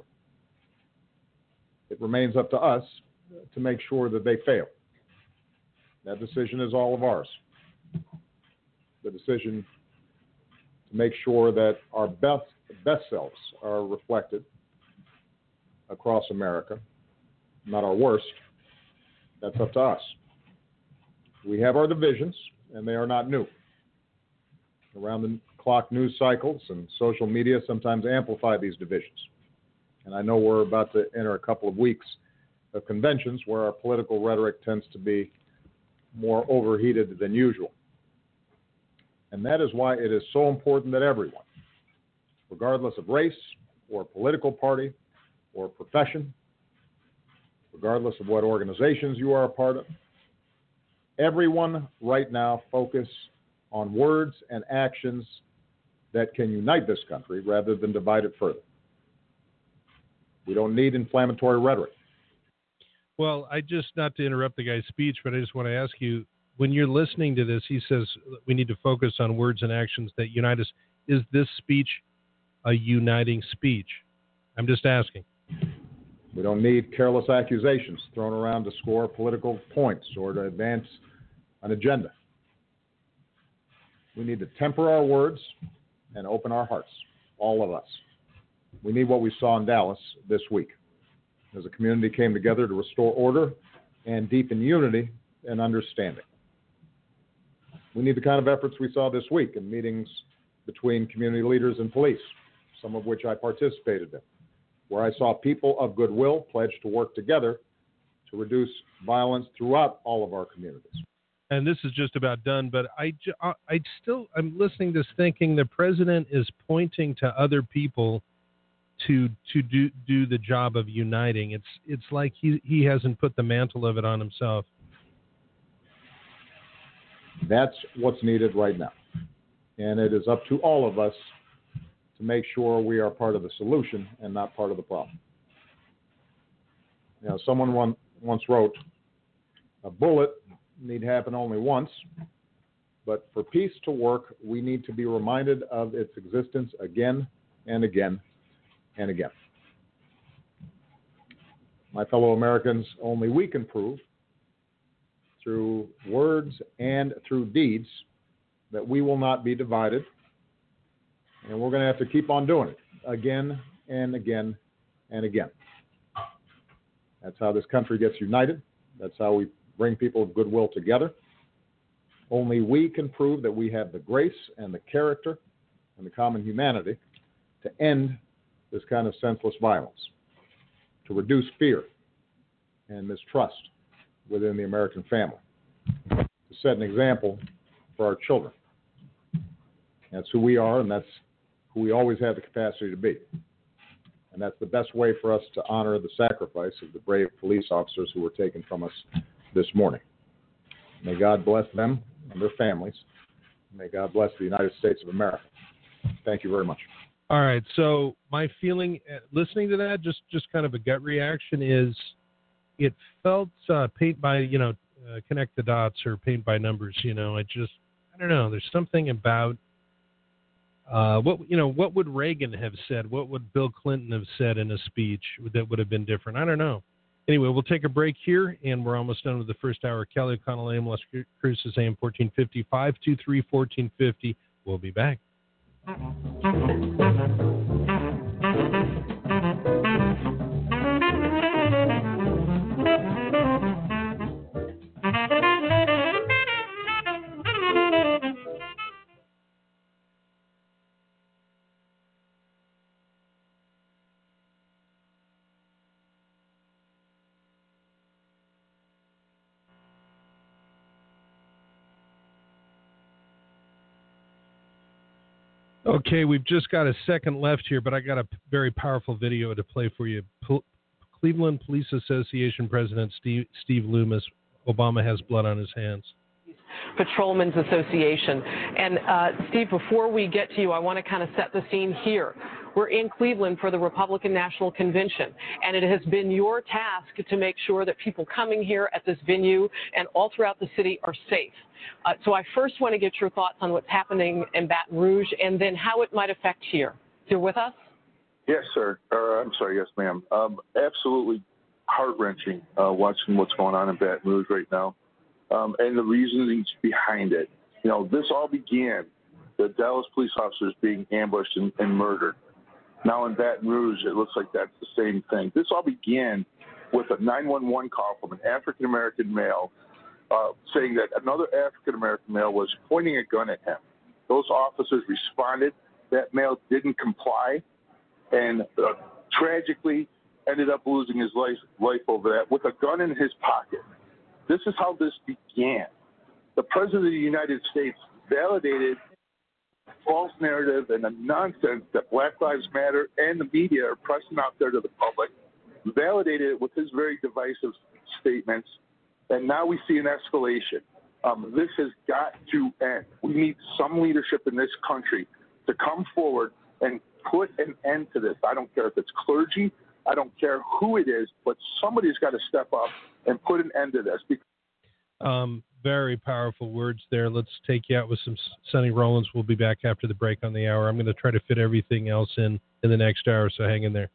It remains up to us to make sure that they fail. That decision is all of ours. The decision to make sure that our best, best selves are reflected across America, not our worst, that's up to us. We have our divisions, and they are not new. Around-the-clock news cycles and social media sometimes amplify these divisions. And I know we're about to enter a couple of weeks of conventions where our political rhetoric tends to be more overheated than usual. And that is why it is so important that everyone, regardless of race or political party or profession, regardless of what organizations you are a part of. Everyone right now focus on words and actions that can unite this country rather than divide it further. We don't need inflammatory rhetoric. Well, I just, not to interrupt the guy's speech, but I just want to ask you, when you're listening to this, he says we need to focus on words and actions that unite us. Is this speech a uniting speech? I'm just asking. We don't need careless accusations thrown around to score political points or to advance an agenda. We need to temper our words and open our hearts, all of us. We need what we saw in Dallas this week, as a community came together to restore order and deepen unity and understanding. We need the kind of efforts we saw this week in meetings between community leaders and police, some of which I participated in, where I saw people of goodwill pledge to work together to reduce violence throughout all of our communities. And this is just about done, but I, I still, I'm listening to this thinking the president is pointing to other people to to do do the job of uniting. It's it's like he, he hasn't put the mantle of it on himself. That's what's needed right now. And it is up to all of us to make sure we are part of the solution and not part of the problem. You know, someone one, once wrote, a bullet need happen only once, but for peace to work, we need to be reminded of its existence again and again and again. My fellow Americans, only we can prove through words and through deeds that we will not be divided, and we're going to have to keep on doing it again and again and again. That's how this country gets united. That's how we bring people of goodwill together. Only we can prove that we have the grace and the character and the common humanity to end this kind of senseless violence, to reduce fear and mistrust within the American family, to set an example for our children. That's who we are, and that's who we always have the capacity to be. And that's the best way for us to honor the sacrifice of the brave police officers who were taken from us this morning. May God bless them and their families. May God bless the United States of America. Thank you very much. All right. So my feeling, uh, listening to that, just, just kind of a gut reaction is it felt uh, paint by, you know, uh, connect the dots or paint by numbers. You know, I just, I don't know. There's something about uh, what, you know, what would Reagan have said? What would Bill Clinton have said in a speech that would have been different? I don't know. Anyway, we'll take a break here, and we're almost done with the first hour. Kelly O'Connell, A M Las Cruces, A M fourteen fifty, five two three, fourteen fifty. We'll be back. Okay, we've just got a second left here, but I got a very powerful video to play for you. P- Cleveland Police Association President Steve, Steve Loomis, Obama has blood on his hands. Patrolmen's Association. And uh, Steve, before we get to you, I want to kind of set the scene here. We're in Cleveland for the Republican National Convention, and it has been your task to make sure that people coming here at this venue and all throughout the city are safe. Uh, so I first want to get your thoughts on what's happening in Baton Rouge and then how it might affect here. You're with us? Yes, sir. Or, I'm sorry, yes, ma'am. Um, absolutely heart-wrenching uh, watching what's going on in Baton Rouge right now. Um, and the reasonings behind it. You know, this all began, the Dallas police officers being ambushed and, and murdered. Now in Baton Rouge, it looks like that's the same thing. This all began with a nine one one call from an African-American male uh, saying that another African-American male was pointing a gun at him. Those officers responded. That male didn't comply and uh, tragically ended up losing his life, life over that with a gun in his pocket. This is how this began. The President of the United States validated false narrative and the nonsense that Black Lives Matter and the media are pressing out there to the public validated it with his very divisive statements, and now we see an escalation. Um, this has got to end. We need some leadership in this country to come forward and put an end to this. I don't care if it's clergy. I don't care who it is, but somebody's got to step up and put an end to this. Um, very powerful words there. Let's take you out with some Sonny Rollins. We'll be back after the break on the hour. I'm going to try to fit everything else in in the next hour, so hang in there.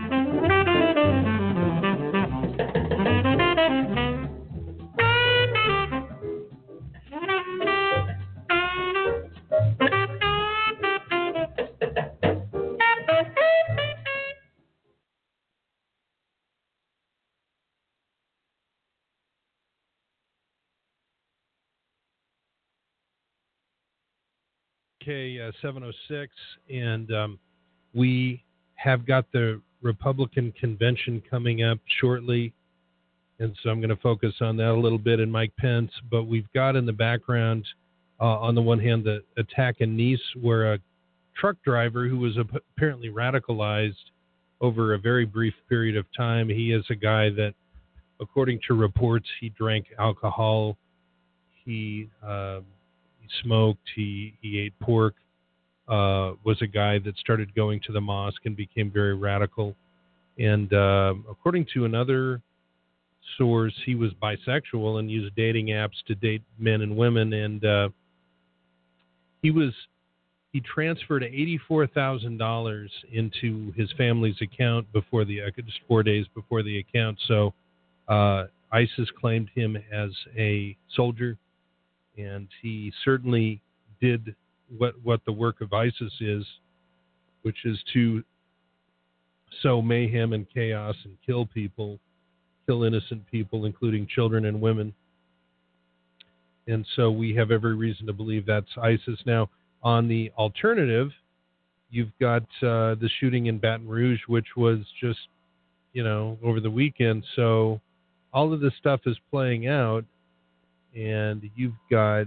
Okay, uh, seven oh six, and um, we have got the Republican convention coming up shortly, and so I'm going to focus on that a little bit and Mike Pence, but we've got in the background, uh, on the one hand, the attack in Nice where a truck driver who was apparently radicalized over a very brief period of time, he is a guy that, according to reports, he drank alcohol, he... Uh, He smoked, he, he ate pork, uh, was a guy that started going to the mosque and became very radical. And uh, according to another source, he was bisexual and used dating apps to date men and women. And uh, he was he transferred eighty-four thousand dollars into his family's account before the just four days before the account. So uh, ISIS claimed him as a soldier. And he certainly did what what the work of ISIS is, which is to sow mayhem and chaos and kill people, kill innocent people, including children and women. And so we have every reason to believe that's ISIS. Now, on the alternative, you've got uh, the shooting in Baton Rouge, which was just, you know, over the weekend. So all of this stuff is playing out. And you've got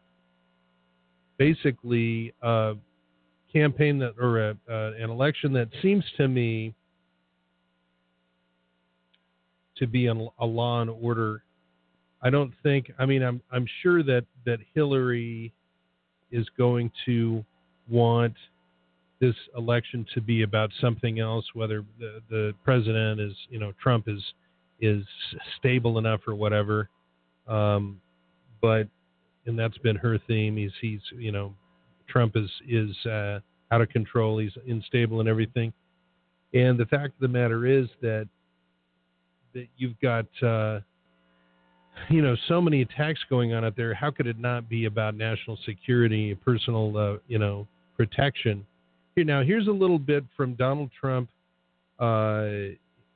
basically a campaign that, or a, uh, an election that seems to me to be a, a law and order. I don't think. I mean, I'm I'm sure that that Hillary is going to want this election to be about something else. Whether the the president is, you know, Trump is is stable enough or whatever. Um, But, and that's been her theme. He's, he's, you know, Trump is is uh, out of control. He's unstable and everything. And the fact of the matter is that that you've got, uh, you know, so many attacks going on out there. How could it not be about national security, personal, uh, you know, protection? Here, now, here's a little bit from Donald Trump uh,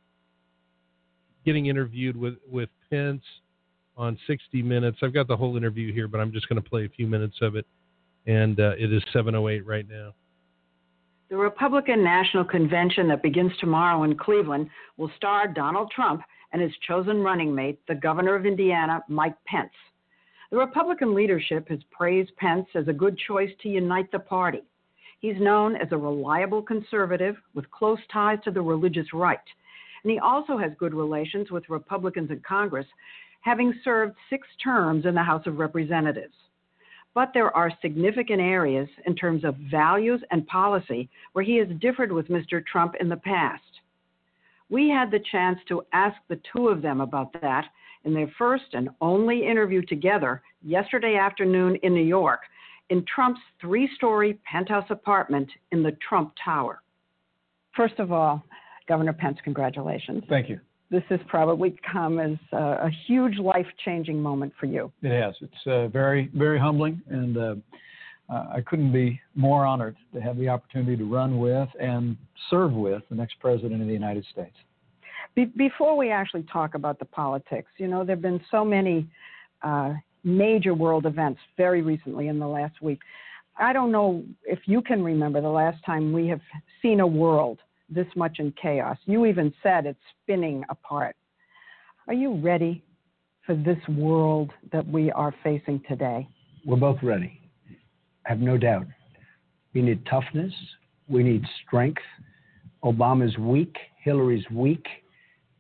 getting interviewed with with Pence on sixty minutes. I've got the whole interview here, but I'm just going to play a few minutes of it. And uh, it is seven oh eight right now. The Republican National Convention that begins tomorrow in Cleveland will star Donald Trump and his chosen running mate, the governor of Indiana, Mike Pence. The Republican leadership has praised Pence as a good choice to unite the party. He's known as a reliable conservative with close ties to the religious right. And he also has good relations with Republicans in Congress, having served six terms in the House of Representatives. But there are significant areas in terms of values and policy where he has differed with Mister Trump in the past. We had the chance to ask the two of them about that in their first and only interview together yesterday afternoon in New York in Trump's three-story penthouse apartment in the Trump Tower. First of all, Governor Pence, congratulations. Thank you. This has probably come as a, a huge life-changing moment for you. It has. It's uh, very, very humbling, and uh, uh, I couldn't be more honored to have the opportunity to run with and serve with the next president of the United States. Be- before we actually talk about the politics, you know, there have been so many uh, major world events very recently in the last week. I don't know if you can remember the last time we have seen a world this much in chaos. You even said it's spinning apart. Are you ready for this world that we are facing today? We're both ready. I have no doubt. We need toughness. We need strength. Obama's weak. Hillary's weak.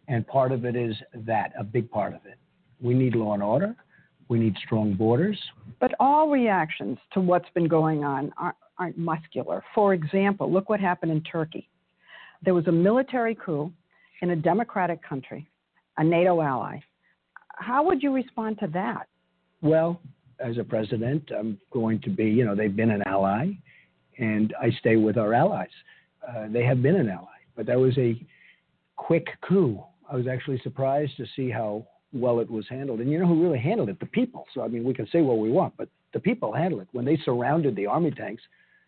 And part of it is that, a big part of it. We need law and order. We need strong borders. But all reactions to what's been going on aren't, aren't muscular. For example, look what happened in Turkey. There was a military coup in a democratic country, a NATO ally. How would you respond to that? Well, as a president, I'm going to be, you know, they've been an ally, and I stay with our allies. Uh, they have been an ally, but that was a quick coup. I was actually surprised to see how well it was handled. And you know who really handled it? The people. So, I mean, we can say what we want, but the people handled it. When they surrounded the army tanks,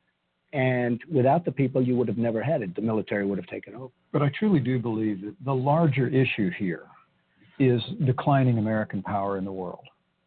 and without the people, you would have never had it. The military would have taken over. But I truly do believe that the larger issue here is declining American power in the world.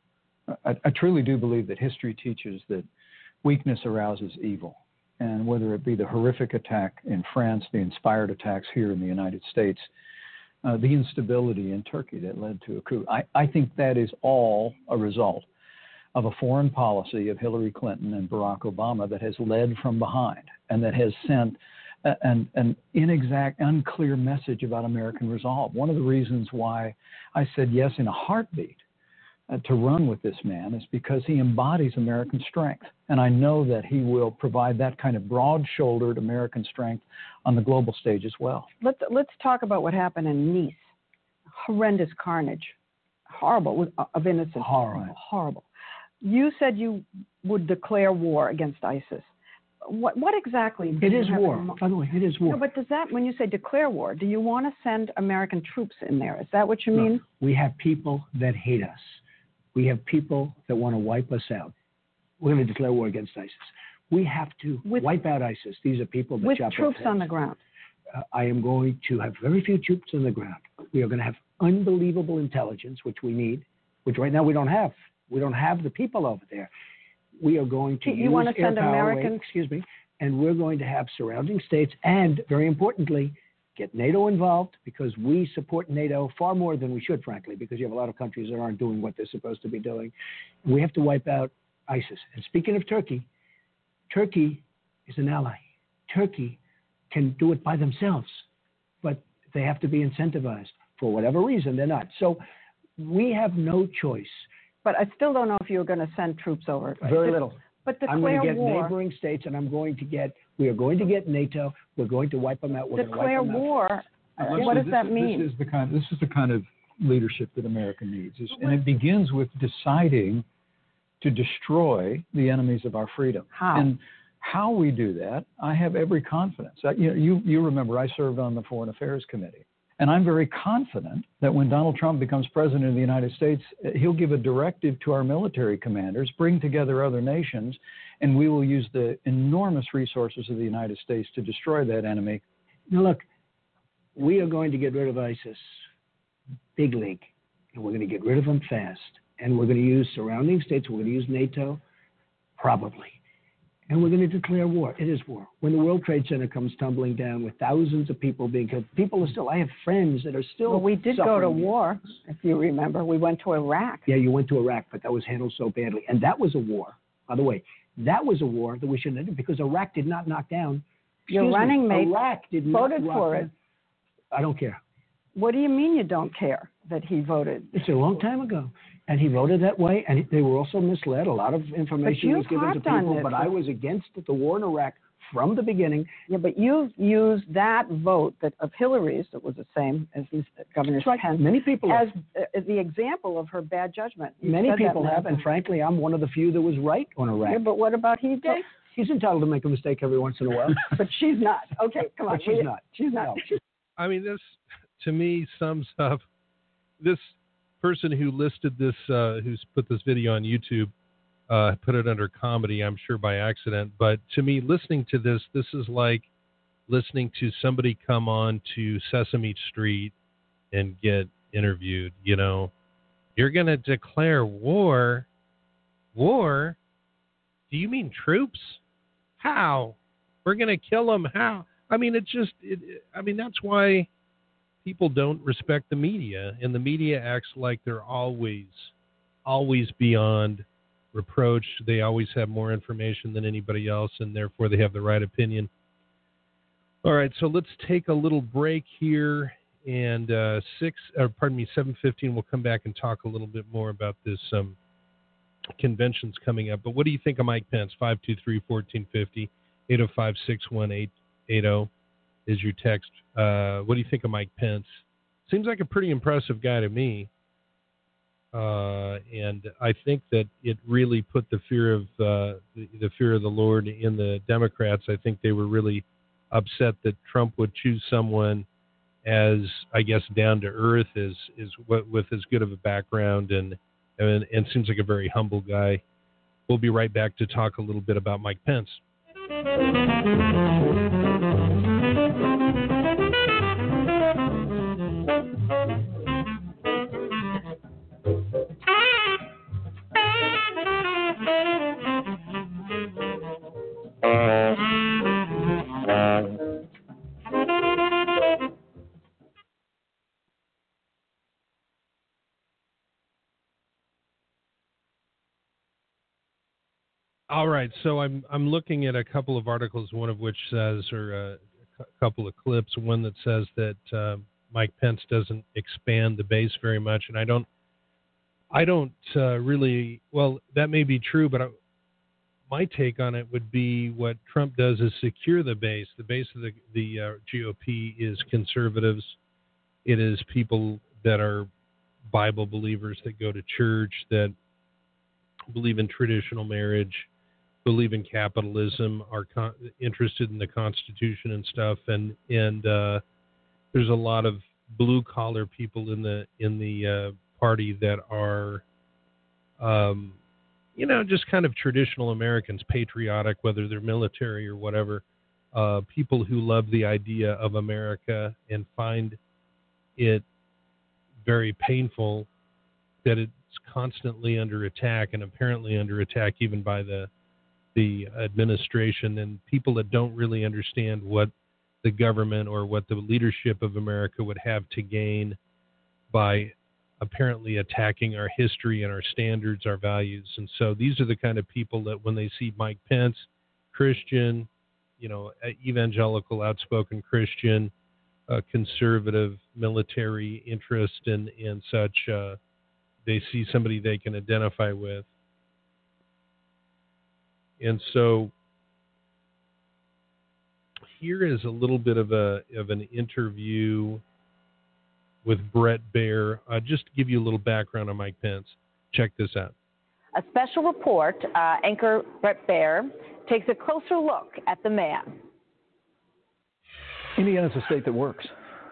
I, I truly do believe that history teaches that weakness arouses evil. And whether it be the horrific attack in France, the inspired attacks here in the United States, uh, the instability in Turkey that led to a coup, I, I think that is all a result of a foreign policy of Hillary Clinton and Barack Obama that has led from behind and that has sent a, an, an inexact, unclear message about American resolve. One of the reasons why I said yes in a heartbeat uh, to run with this man is because he embodies American strength. And I know that he will provide that kind of broad-shouldered American strength on the global stage as well. Let's, let's talk about what happened in Nice. Horrendous carnage. Horrible, of innocence. Horrible. Horrible. You said you would declare war against ISIS. What, what exactly? It is war. By the way, it is war. No, but does that, when you say declare war, do you want to send American troops in there? Is that what you mean? Look, we have people that hate us. We have people that want to wipe us out. We're going to declare war against ISIS. We have to with, wipe out ISIS. These are people that with chop troops off on the ground. Uh, I am going to have very few troops on the ground. We are going to have unbelievable intelligence, which we need, which right now we don't have. We don't have the people over there. We are going to you use want to air send power, American... wait, excuse me, and we're going to have surrounding states and, very importantly, get NATO involved, because we support NATO far more than we should, frankly, because you have a lot of countries that aren't doing what they're supposed to be doing. We have to wipe out ISIS. And speaking of Turkey, Turkey is an ally. Turkey can do it by themselves, but they have to be incentivized. For whatever reason, they're not. So we have no choice. But I still don't know if you're going to send troops over. Very little. But declare I'm going to get war. neighboring states, and I'm going to get, we are going to get NATO. We're going to wipe them out. We're declare going to wipe them war. out. Uh, what does this that is, mean? This is the kind. This is the kind of leadership that America needs, it's, and it begins with deciding to destroy the enemies of our freedom. How? And how we do that, I have every confidence. I, you know, you you remember I served on the Foreign Affairs Committee. And I'm very confident that when Donald Trump becomes president of the United States, he'll give a directive to our military commanders, bring together other nations, and we will use the enormous resources of the United States to destroy that enemy. Now, look, we are going to get rid of ISIS, big league, and we're going to get rid of them fast. And we're going to use surrounding states. We're going to use NATO, probably. And we're going to declare war. It is war. When the World Trade Center comes tumbling down with thousands of people being killed, people are still, I have friends that are still Well, we did suffering. go to war, if you remember. We went to Iraq. Yeah, you went to Iraq, but that was handled so badly. And that was a war, by the way. That was a war that we shouldn't have done, because Iraq did not knock down. Your running mate Iraq did voted not for knock it. down. I don't care. What do you mean you don't care that he voted? It's a long time ago. And he voted that way, and they were also misled. A lot of information was given to people, but I was against the war in Iraq from the beginning. Yeah, but you've used that vote that of Hillary's, that was the same as Governor right. Pence, Many people as, as the example of her bad judgment. You Many said people that have, and frankly, I'm one of the few that was right on Iraq. Yeah, but what about he did? He's entitled to make a mistake every once in a while. But she's not. Okay, come on. But she's we, not. She's not. No. I mean, this, to me, sums up this person who listed this, uh, who's put this video on YouTube, uh, put it under comedy, I'm sure by accident. But to me, listening to this, this is like listening to somebody come on to Sesame Street and get interviewed. You know, you're going to declare war? War? Do you mean troops? How? We're going to kill them? How? I mean, it's just, it, I mean, that's why people don't respect the media, and the media acts like they're always, always beyond reproach. They always have more information than anybody else, and therefore they have the right opinion. All right, so let's take a little break here, and uh, six, or pardon me, seven fifteen. We'll come back and talk a little bit more about this um, conventions coming up. But what do you think of Mike Pence? five two three, one four five zero, eight zero five, six one eight eight zero is your text. Uh, what do you think of Mike Pence? Seems like a pretty impressive guy to me. Uh, and I think that it really put the fear of uh, the, the fear of the Lord in the Democrats. I think they were really upset that Trump would choose someone as, I guess, down to earth, as is what with as good of a background, and, and and seems like a very humble guy. We'll be right back to talk a little bit about Mike Pence. All right, so I'm I'm looking at a couple of articles, one of which says, or a, a couple of clips, one that says that uh, Mike Pence doesn't expand the base very much, and I don't, I don't uh, really. Well, that may be true, but I, my take on it would be what Trump does is secure the base. The base of the the uh, G O P is conservatives. It is people that are Bible believers, that go to church, that believe in traditional marriage, believe in capitalism, are con- interested in the Constitution and stuff, and and uh, there's a lot of blue collar people in the in the uh, party that are, um, you know, just kind of traditional Americans, patriotic, whether they're military or whatever. Uh, people who love the idea of America and find it very painful that it's constantly under attack, and apparently under attack even by the the administration, and people that don't really understand what the government or what the leadership of America would have to gain by apparently attacking our history and our standards, our values. And so these are the kind of people that when they see Mike Pence, Christian, you know, evangelical, outspoken Christian, uh, conservative, military interest and, and such, uh, they see somebody they can identify with. And so here is a little bit of a of an interview with Bret Baier. Uh, just to give you a little background on Mike Pence. Check this out. A special report, uh, anchor Bret Baier takes a closer look at the man. Indiana's a state that works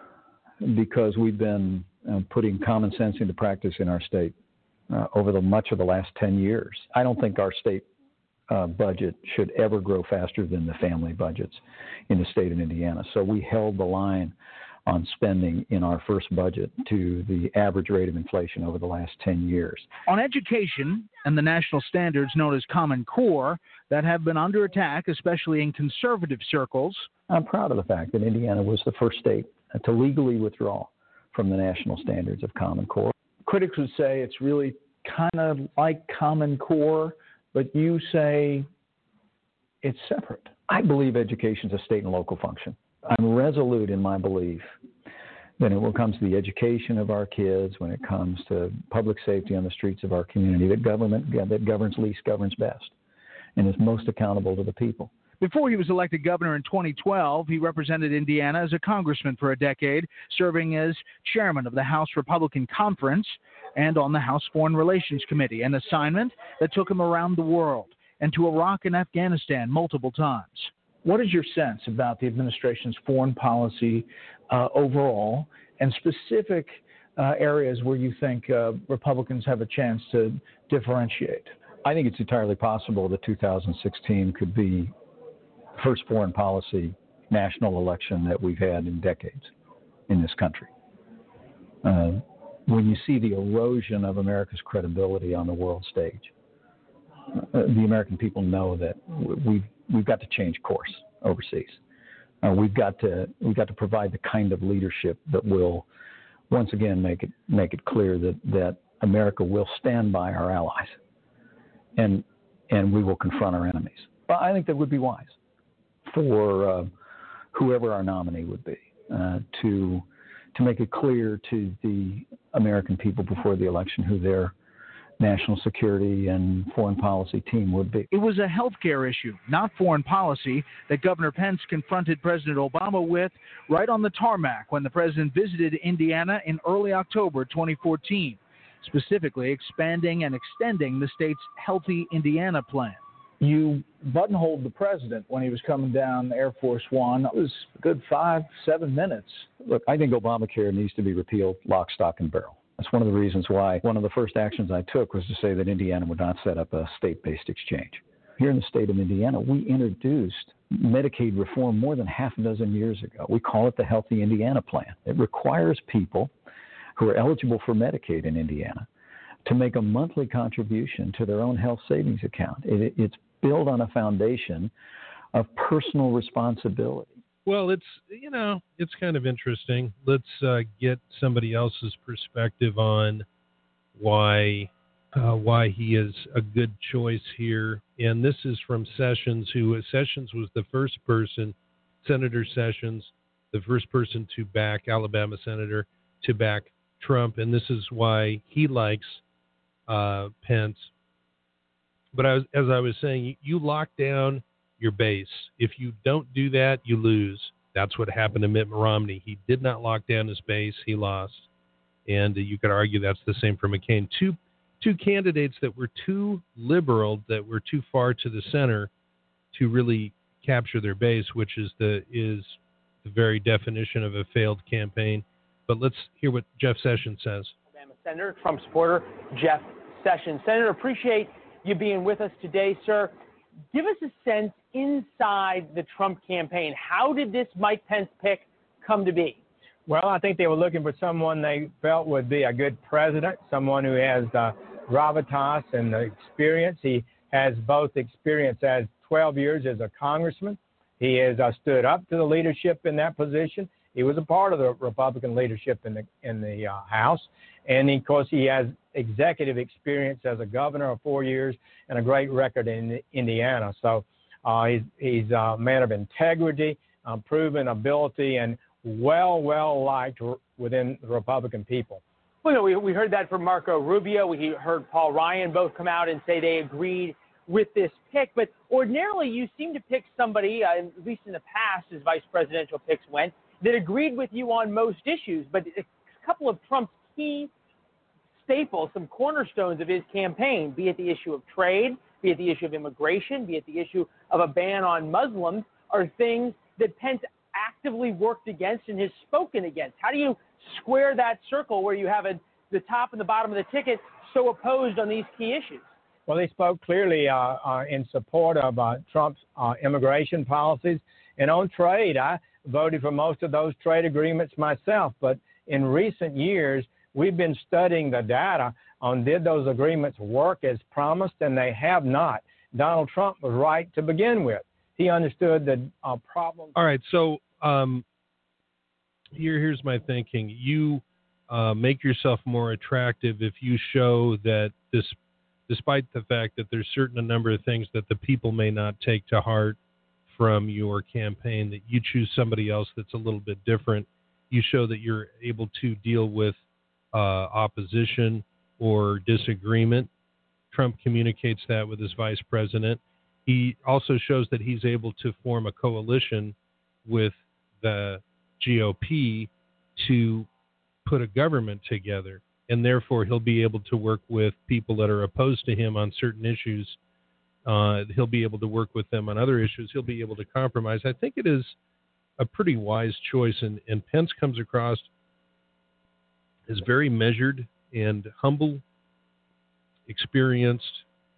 because we've been uh, putting common sense into practice in our state uh, over the much of the last ten years. I don't think our state Uh, budget should ever grow faster than the family budgets in the state of Indiana. So we held the line on spending in our first budget to the average rate of inflation over the last ten years. On education and the national standards known as Common Core that have been under attack, especially in conservative circles. I'm proud of the fact that Indiana was the first state to legally withdraw from the national standards of Common Core. Critics would say it's really kind of like Common Core, but you say it's separate. I believe education is a state and local function. I'm resolute in my belief that when it comes to the education of our kids, when it comes to public safety on the streets of our community, that government that governs least governs best and is most accountable to the people. Before he was elected governor in twenty twelve, he represented Indiana as a congressman for a decade, serving as chairman of the House Republican Conference and on the House Foreign Relations Committee, an assignment that took him around the world and to Iraq and Afghanistan multiple times. What is your sense about the administration's foreign policy uh, overall, and specific uh, areas where you think uh, Republicans have a chance to differentiate? I think it's entirely possible that two thousand sixteen could be the first foreign policy national election that we've had in decades in this country. Uh, when you see the erosion of America's credibility on the world stage, uh, the American people know that we've we've got to change course overseas. Uh, we've got to we've got to provide the kind of leadership that will once again make it make it clear that, that America will stand by our allies and and we will confront our enemies. But I think that would be wise for uh, whoever our nominee would be uh, to to make it clear to the American people before the election who their national security and foreign policy team would be. It was a health care issue, not foreign policy, that Governor Pence confronted President Obama with right on the tarmac when the president visited Indiana in early October twenty fourteen, specifically expanding and extending the state's Healthy Indiana plan. You buttonholed the president when he was coming down Air Force One. It was a good five, seven minutes. Look, I think Obamacare needs to be repealed lock, stock, and barrel. That's one of the reasons why one of the first actions I took was to say that Indiana would not set up a state-based exchange. Here in the state of Indiana, we introduced Medicaid reform more than half a dozen years ago. We call it the Healthy Indiana Plan. It requires people who are eligible for Medicaid in Indiana to make a monthly contribution to their own health savings account. It, it's built on a foundation of personal responsibility. Well, it's, you know, it's kind of interesting. Let's uh, get somebody else's perspective on why uh, why he is a good choice here. And this is from Sessions, who Sessions was the first person, Senator Sessions, the first person to back, Alabama senator, to back Trump. And this is why he likes uh, Pence. But I was, as I was saying, you, you lock down your base. If you don't do that, you lose. That's what happened to Mitt Romney. He did not lock down his base. He lost. And uh, you could argue that's the same for McCain. Two two candidates that were too liberal, that were too far to the center to really capture their base, which is the is the very definition of a failed campaign. But let's hear what Jeff Sessions says. Alabama Senator, Trump supporter, Jeff Sessions. Senator, appreciate you being with us today, sir. Give us a sense inside the Trump campaign. How did this Mike Pence pick come to be? Well, I think they were looking for someone they felt would be a good president, someone who has the gravitas and the experience. He has both experience as twelve years as a congressman. He has uh, stood up to the leadership in that position. He was a part of the Republican leadership in the in the uh, House. And, of course, he has executive experience as a governor of four years and a great record in Indiana. So uh, he's, he's a man of integrity, uh, proven ability, and well, well liked within the Republican people. Well, you know, we, we heard that from Marco Rubio. We heard Paul Ryan both come out and say they agreed with this pick. But ordinarily, you seem to pick somebody, uh, at least in the past as vice presidential picks went, that agreed with you on most issues. But a couple of Trump's key staples, some cornerstones of his campaign, be it the issue of trade, be it the issue of immigration, be it the issue of a ban on Muslims, are things that Pence actively worked against and has spoken against. How do you square that circle where you have a, the top and the bottom of the ticket so opposed on these key issues? Well, they spoke clearly uh, uh, in support of uh, Trump's uh, immigration policies. And on trade, I voted for most of those trade agreements myself. But in recent years, we've been studying the data on did those agreements work as promised, and they have not. Donald Trump was right to begin with. He understood the uh, problem. All right, so um, here, here's my thinking. You uh, make yourself more attractive if you show that this, despite the fact that there's certain a number of things that the people may not take to heart from your campaign, that you choose somebody else that's a little bit different. You show that you're able to deal with uh, opposition or disagreement. Trump communicates that with his vice president. He also shows that he's able to form a coalition with the G O P to put a government together, and therefore he'll be able to work with people that are opposed to him on certain issues. Uh, he'll be able to work with them on other issues. He'll be able to compromise. I think it is a pretty wise choice, and, and Pence comes across as very measured and humble, experienced.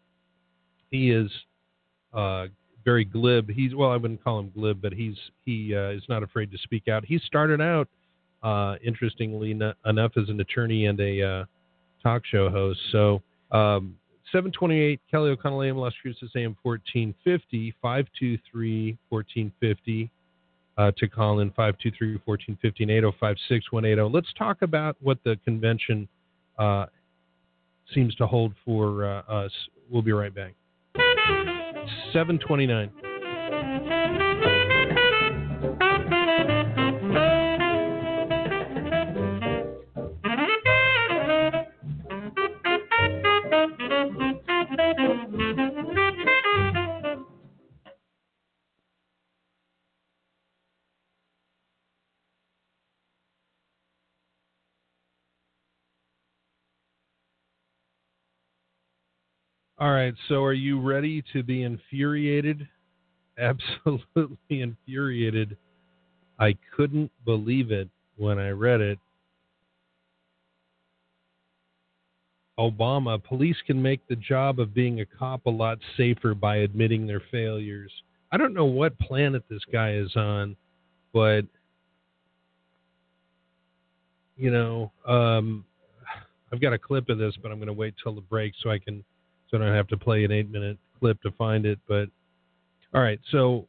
He is uh, very glib. He's well, I wouldn't call him glib, but he's he uh, is not afraid to speak out. He started out, uh, interestingly n- enough, as an attorney and a uh, talk show host. So, um, seven twenty-eight, Kelly O'Connell, A M, Las Cruces, A M fourteen fifty, five two three, fourteen fifty. Uh, to call in five two three, one four five zero, eight zero five six, one eight zero. Let's talk about what the convention uh, seems to hold for uh, us. We'll be right back. seven twenty-nine. All right, so are you ready to be infuriated? Absolutely infuriated. I couldn't believe it when I read it. Obama, police can make the job of being a cop a lot safer by admitting their failures. I don't know what planet this guy is on, but, you know, um, I've got a clip of this, but I'm going to wait till the break so I can, so I don't have to play an eight-minute clip to find it. But, all right, so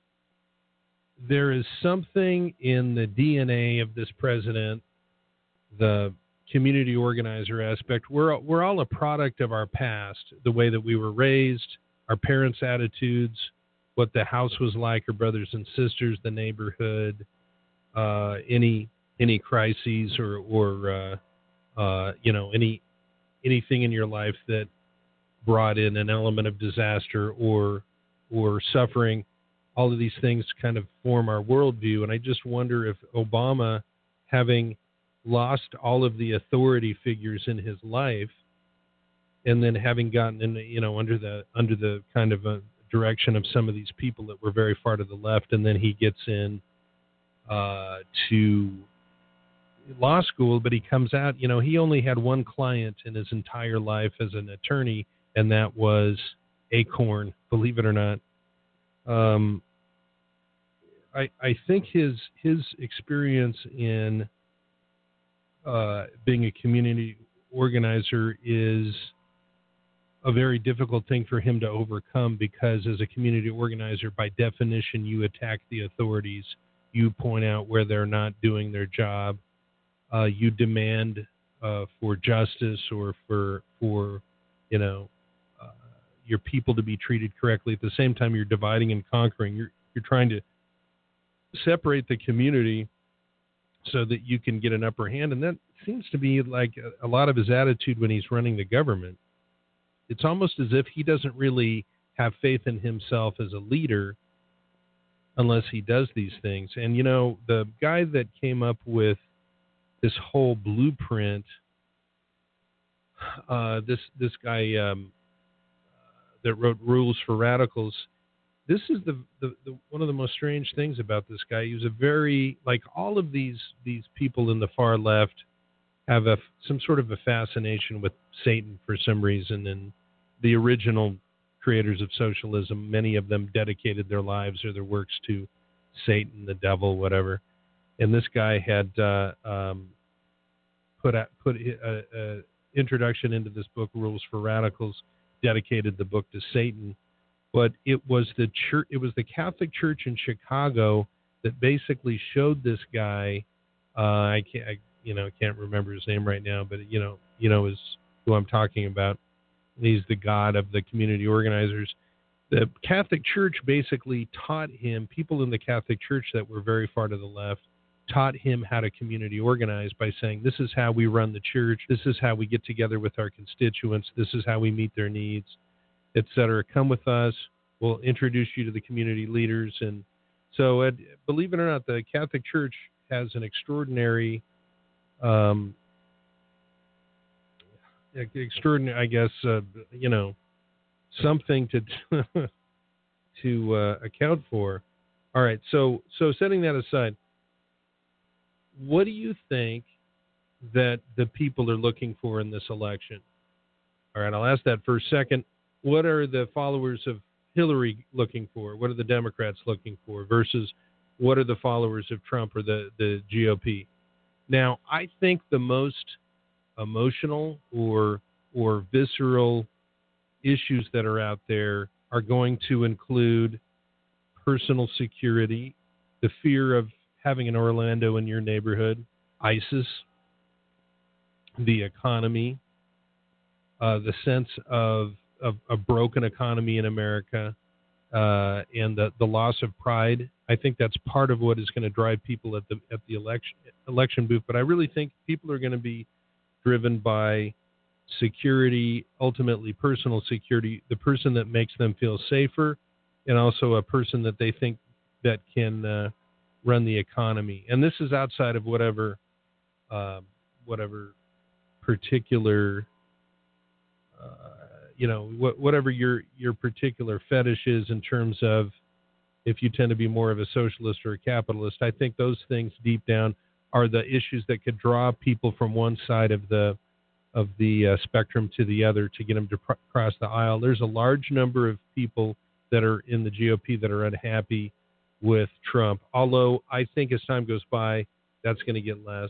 there is something in the D N A of this president, the community organizer aspect. We're we're all a product of our past, the way that we were raised, our parents' attitudes, what the house was like, our brothers and sisters, the neighborhood, uh, any any crises or or uh, uh, you know any anything in your life that brought in an element of disaster or or suffering. All of these things kind of form our worldview, and I just wonder if Obama, having lost all of the authority figures in his life, and then having gotten in, you know, under the under the kind of a direction of some of these people that were very far to the left, and then he gets in uh, to law school, but he comes out, you know, he only had one client in his entire life as an attorney, and that was Acorn, believe it or not. Um, I I think his his experience in Uh, being a community organizer is a very difficult thing for him to overcome, because as a community organizer, by definition, you attack the authorities. You point out where they're not doing their job. Uh, you demand uh, for justice or for for you know uh, your people to be treated correctly. At the same time, you're dividing and conquering. You're you're trying to separate the community so that you can get an upper hand. And that seems to be like a, a lot of his attitude when he's running the government. It's almost as if he doesn't really have faith in himself as a leader unless he does these things. And, you know, the guy that came up with this whole blueprint, uh, this, this guy um, that wrote Rules for Radicals, this is the, the, the one of the most strange things about this guy. He was a very, like all of these these people in the far left have a, some sort of a fascination with Satan for some reason. And the original creators of socialism, many of them dedicated their lives or their works to Satan, the devil, whatever. And this guy had uh, um, put a, put a, a introduction into this book, Rules for Radicals, dedicated the book to Satan. But it was the church, it was the Catholic Church in Chicago that basically showed this guy. Uh, I can't, I, you know, can't remember his name right now, but you know, you know, is who I'm talking about. He's the god of the community organizers. The Catholic Church basically taught him. People in the Catholic Church that were very far to the left taught him how to community organize by saying, "This is how we run the church. This is how we get together with our constituents. This is how we meet their needs, et cetera. Come with us. We'll introduce you to the community leaders." And so, uh, believe it or not, the Catholic Church has an extraordinary, um, extraordinary, I guess, uh, you know, something to to uh, account for. All right. So, so setting that aside, what do you think that the people are looking for in this election? All right. I'll ask that for a second. What are the followers of Hillary looking for? What are the Democrats looking for versus what are the followers of Trump or the, the G O P? Now, I think the most emotional or or visceral issues that are out there are going to include personal security, the fear of having an Orlando in your neighborhood, ISIS, the economy, uh, the sense of Of a broken economy in America, uh, and the, the loss of pride. I think that's part of what is going to drive people at the at the election election booth. But I really think people are going to be driven by security, ultimately personal security, the person that makes them feel safer, and also a person that they think that can uh, run the economy. And this is outside of whatever uh, whatever particular Uh, you know, wh- whatever your your particular fetish is in terms of if you tend to be more of a socialist or a capitalist, I think those things deep down are the issues that could draw people from one side of the of the uh, spectrum to the other to get them to pr- cross the aisle. There's a large number of people that are in the G O P that are unhappy with Trump, although I think as time goes by, that's going to get less.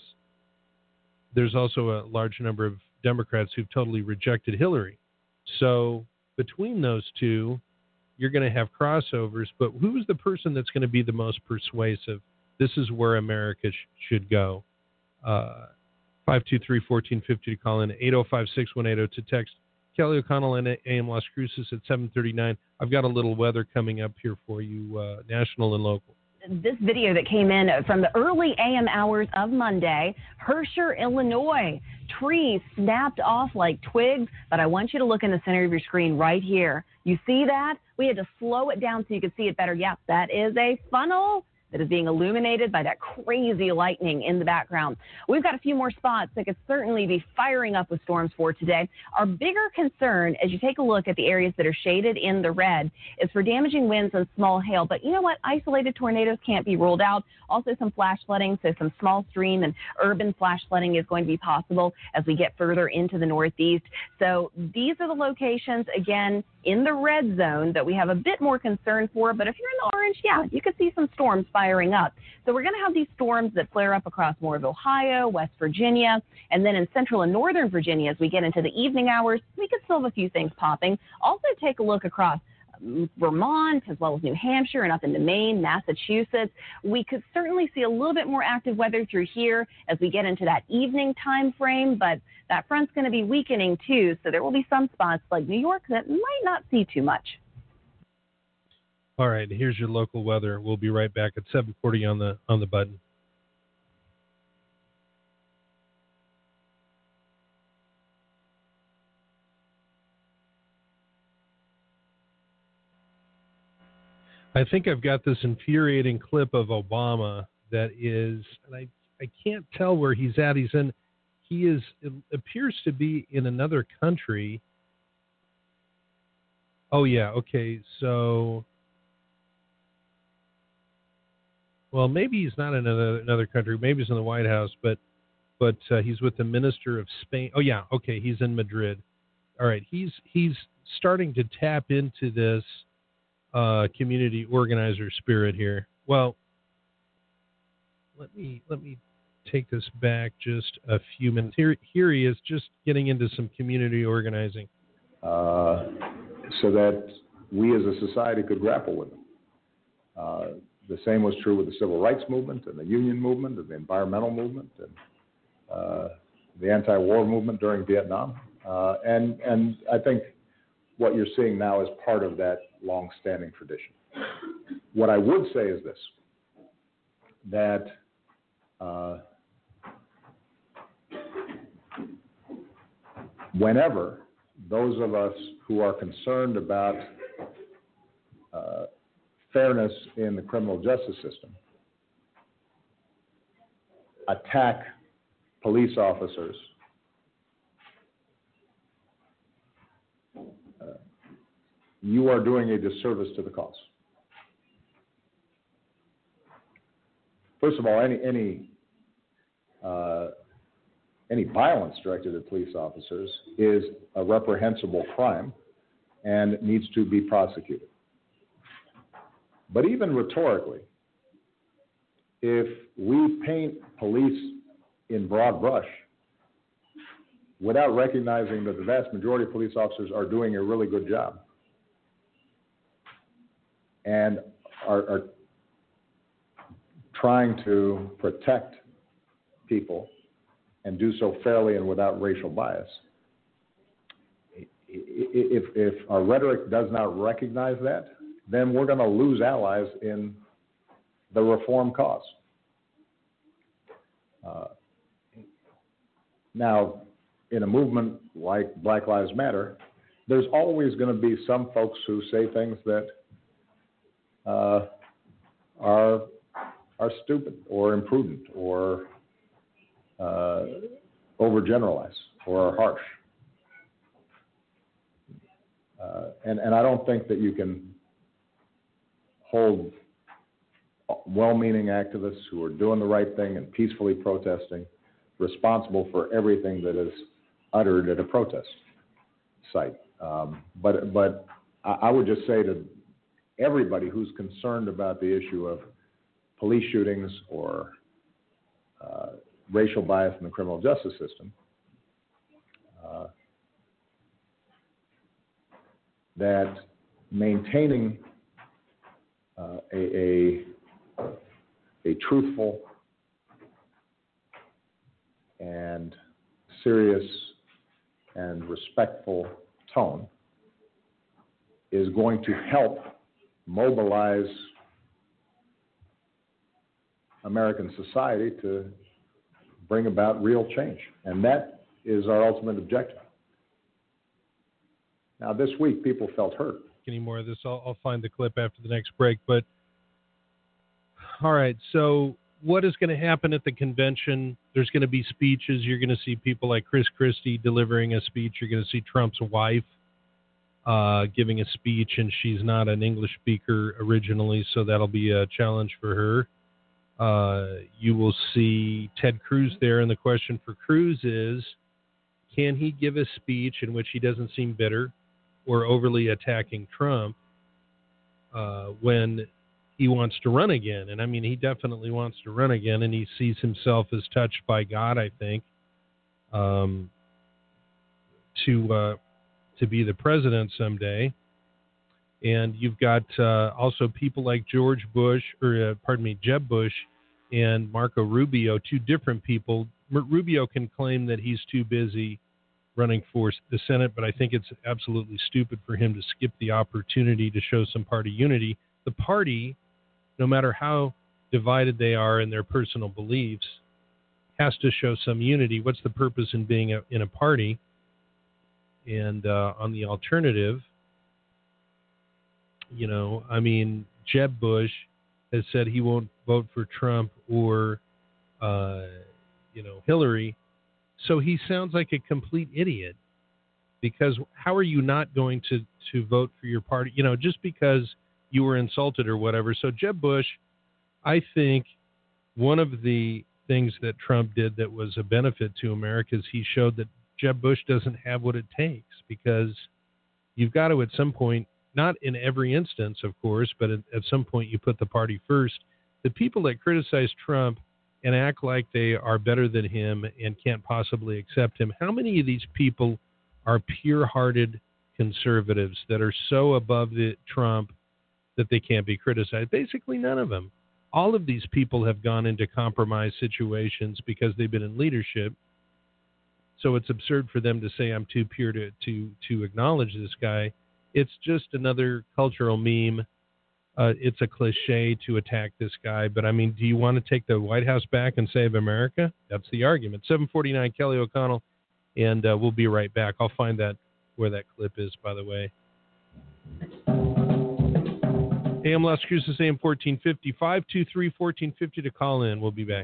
There's also a large number of Democrats who've totally rejected Hillary. So between those two, you're going to have crossovers, but who's the person that's going to be the most persuasive? This is where America sh- should go. Uh, five two three, one four five zero to call in, eight oh five, six one eight oh to text. Kelly O'Connell and A M Las Cruces at seven thirty-nine. I've got a little weather coming up here for you, uh, national and local. This video that came in from the early A M hours of Monday, Herscher, Illinois. Trees snapped off like twigs, but I want you to look in the center of your screen right here. You see that? We had to slow it down so you could see it better. Yep, that is a funnel that is being illuminated by that crazy lightning in the background. We've got a few more spots that could certainly be firing up with storms for today. Our bigger concern, as you take a look at the areas that are shaded in the red, is for damaging winds and small hail. But you know what? Isolated tornadoes can't be ruled out. Also some flash flooding, so some small stream and urban flash flooding is going to be possible as we get further into the northeast. So these are the locations, again, in the red zone that we have a bit more concern for. But if you're in the orange, yeah, you could see some storms firing up. So we're going to have these storms that flare up across more of Ohio, West Virginia, and then in central and northern Virginia as we get into the evening hours, we could still have a few things popping. Also take a look across Vermont as well as New Hampshire and up into Maine, Massachusetts. We could certainly see a little bit more active weather through here as we get into that evening time frame, but that front's going to be weakening too, so there will be some spots like New York that might not see too much. All right, here's your local weather. We'll be right back at seven forty on the on the button. I think I've got this infuriating clip of Obama that is, and I, I can't tell where he's at. He's in, he is, it appears to be in another country. Oh, yeah, okay, so, well, maybe he's not in another, another country. Maybe he's in the White House, but but uh, he's with the Minister of Spain. Oh, yeah, okay, he's in Madrid. All right, he's he's starting to tap into this Uh, community organizer spirit here. Well, let me let me take this back just a few minutes. Here, here he is, just getting into some community organizing, uh, so that we as a society could grapple with them. Uh, the same was true with the civil rights movement and the union movement and the environmental movement and uh, the anti-war movement during Vietnam. Uh, and and I think what you're seeing now is part of that long-standing tradition. What I would say is this, that uh, whenever those of us who are concerned about uh, fairness in the criminal justice system attack police officers, you are doing a disservice to the cause. First of all, any any uh, any violence directed at police officers is a reprehensible crime and needs to be prosecuted. But even rhetorically, if we paint police in broad brush without recognizing that the vast majority of police officers are doing a really good job, and are, are trying to protect people and do so fairly and without racial bias. If, if our rhetoric does not recognize that, then we're going to lose allies in the reform cause. Uh, now, in a movement like Black Lives Matter, there's always going to be some folks who say things that Uh, are are stupid or imprudent or uh, overgeneralize or are harsh. Uh, and, and I don't think that you can hold well-meaning activists who are doing the right thing and peacefully protesting responsible for everything that is uttered at a protest site. Um, but but I, I would just say to everybody who's concerned about the issue of police shootings or uh, racial bias in the criminal justice system, uh, that maintaining uh, a, a a truthful and serious and respectful tone is going to help mobilize American society to bring about real change. And that is our ultimate objective. Now, this week, people felt hurt. Any more of this? I'll, I'll find the clip after the next break. But, all right, so what is going to happen at the convention? There's going to be speeches. You're going to see people like Chris Christie delivering a speech. You're going to see Trump's wife uh, giving a speech, and she's not an English speaker originally, so that'll be a challenge for her. Uh, you will see Ted Cruz there, and the question for Cruz is, can he give a speech in which he doesn't seem bitter or overly attacking Trump uh, when he wants to run again? And I mean, he definitely wants to run again, and he sees himself as touched by God, I think, um, to uh, to be the president someday. And you've got uh, also people like George Bush, or uh, pardon me, Jeb Bush and Marco Rubio, two different people. Rubio can claim that he's too busy running for the Senate, but I think it's absolutely stupid for him to skip the opportunity to show some party unity. The party, no matter how divided they are in their personal beliefs, has to show some unity. What's the purpose in being a, in a party? And uh, on the alternative, you know, I mean, Jeb Bush has said he won't vote for Trump or, uh, you know, Hillary. So he sounds like a complete idiot, because how are you not going to, to vote for your party? You know, just because you were insulted or whatever. So Jeb Bush, I think one of the things that Trump did that was a benefit to America is he showed that Jeb Bush doesn't have what it takes, because you've got to at some point, not in every instance, of course, but at, at some point you put the party first. The people that criticize Trump and act like they are better than him and can't possibly accept him, how many of these people are pure-hearted conservatives that are so above the Trump that they can't be criticized? Basically none of them. All of these people have gone into compromise situations because they've been in leadership. So it's absurd for them to say I'm too pure to, to, to acknowledge this guy. It's just another cultural meme. Uh, it's a cliche to attack this guy. But, I mean, do you want to take the White House back and save America? That's the argument. seven forty-nine, Kelly O'Connell, and uh, we'll be right back. I'll find that where that clip is, by the way. A M Las Cruces, A M fourteen fifty, five two three, one four five zero to call in. We'll be back.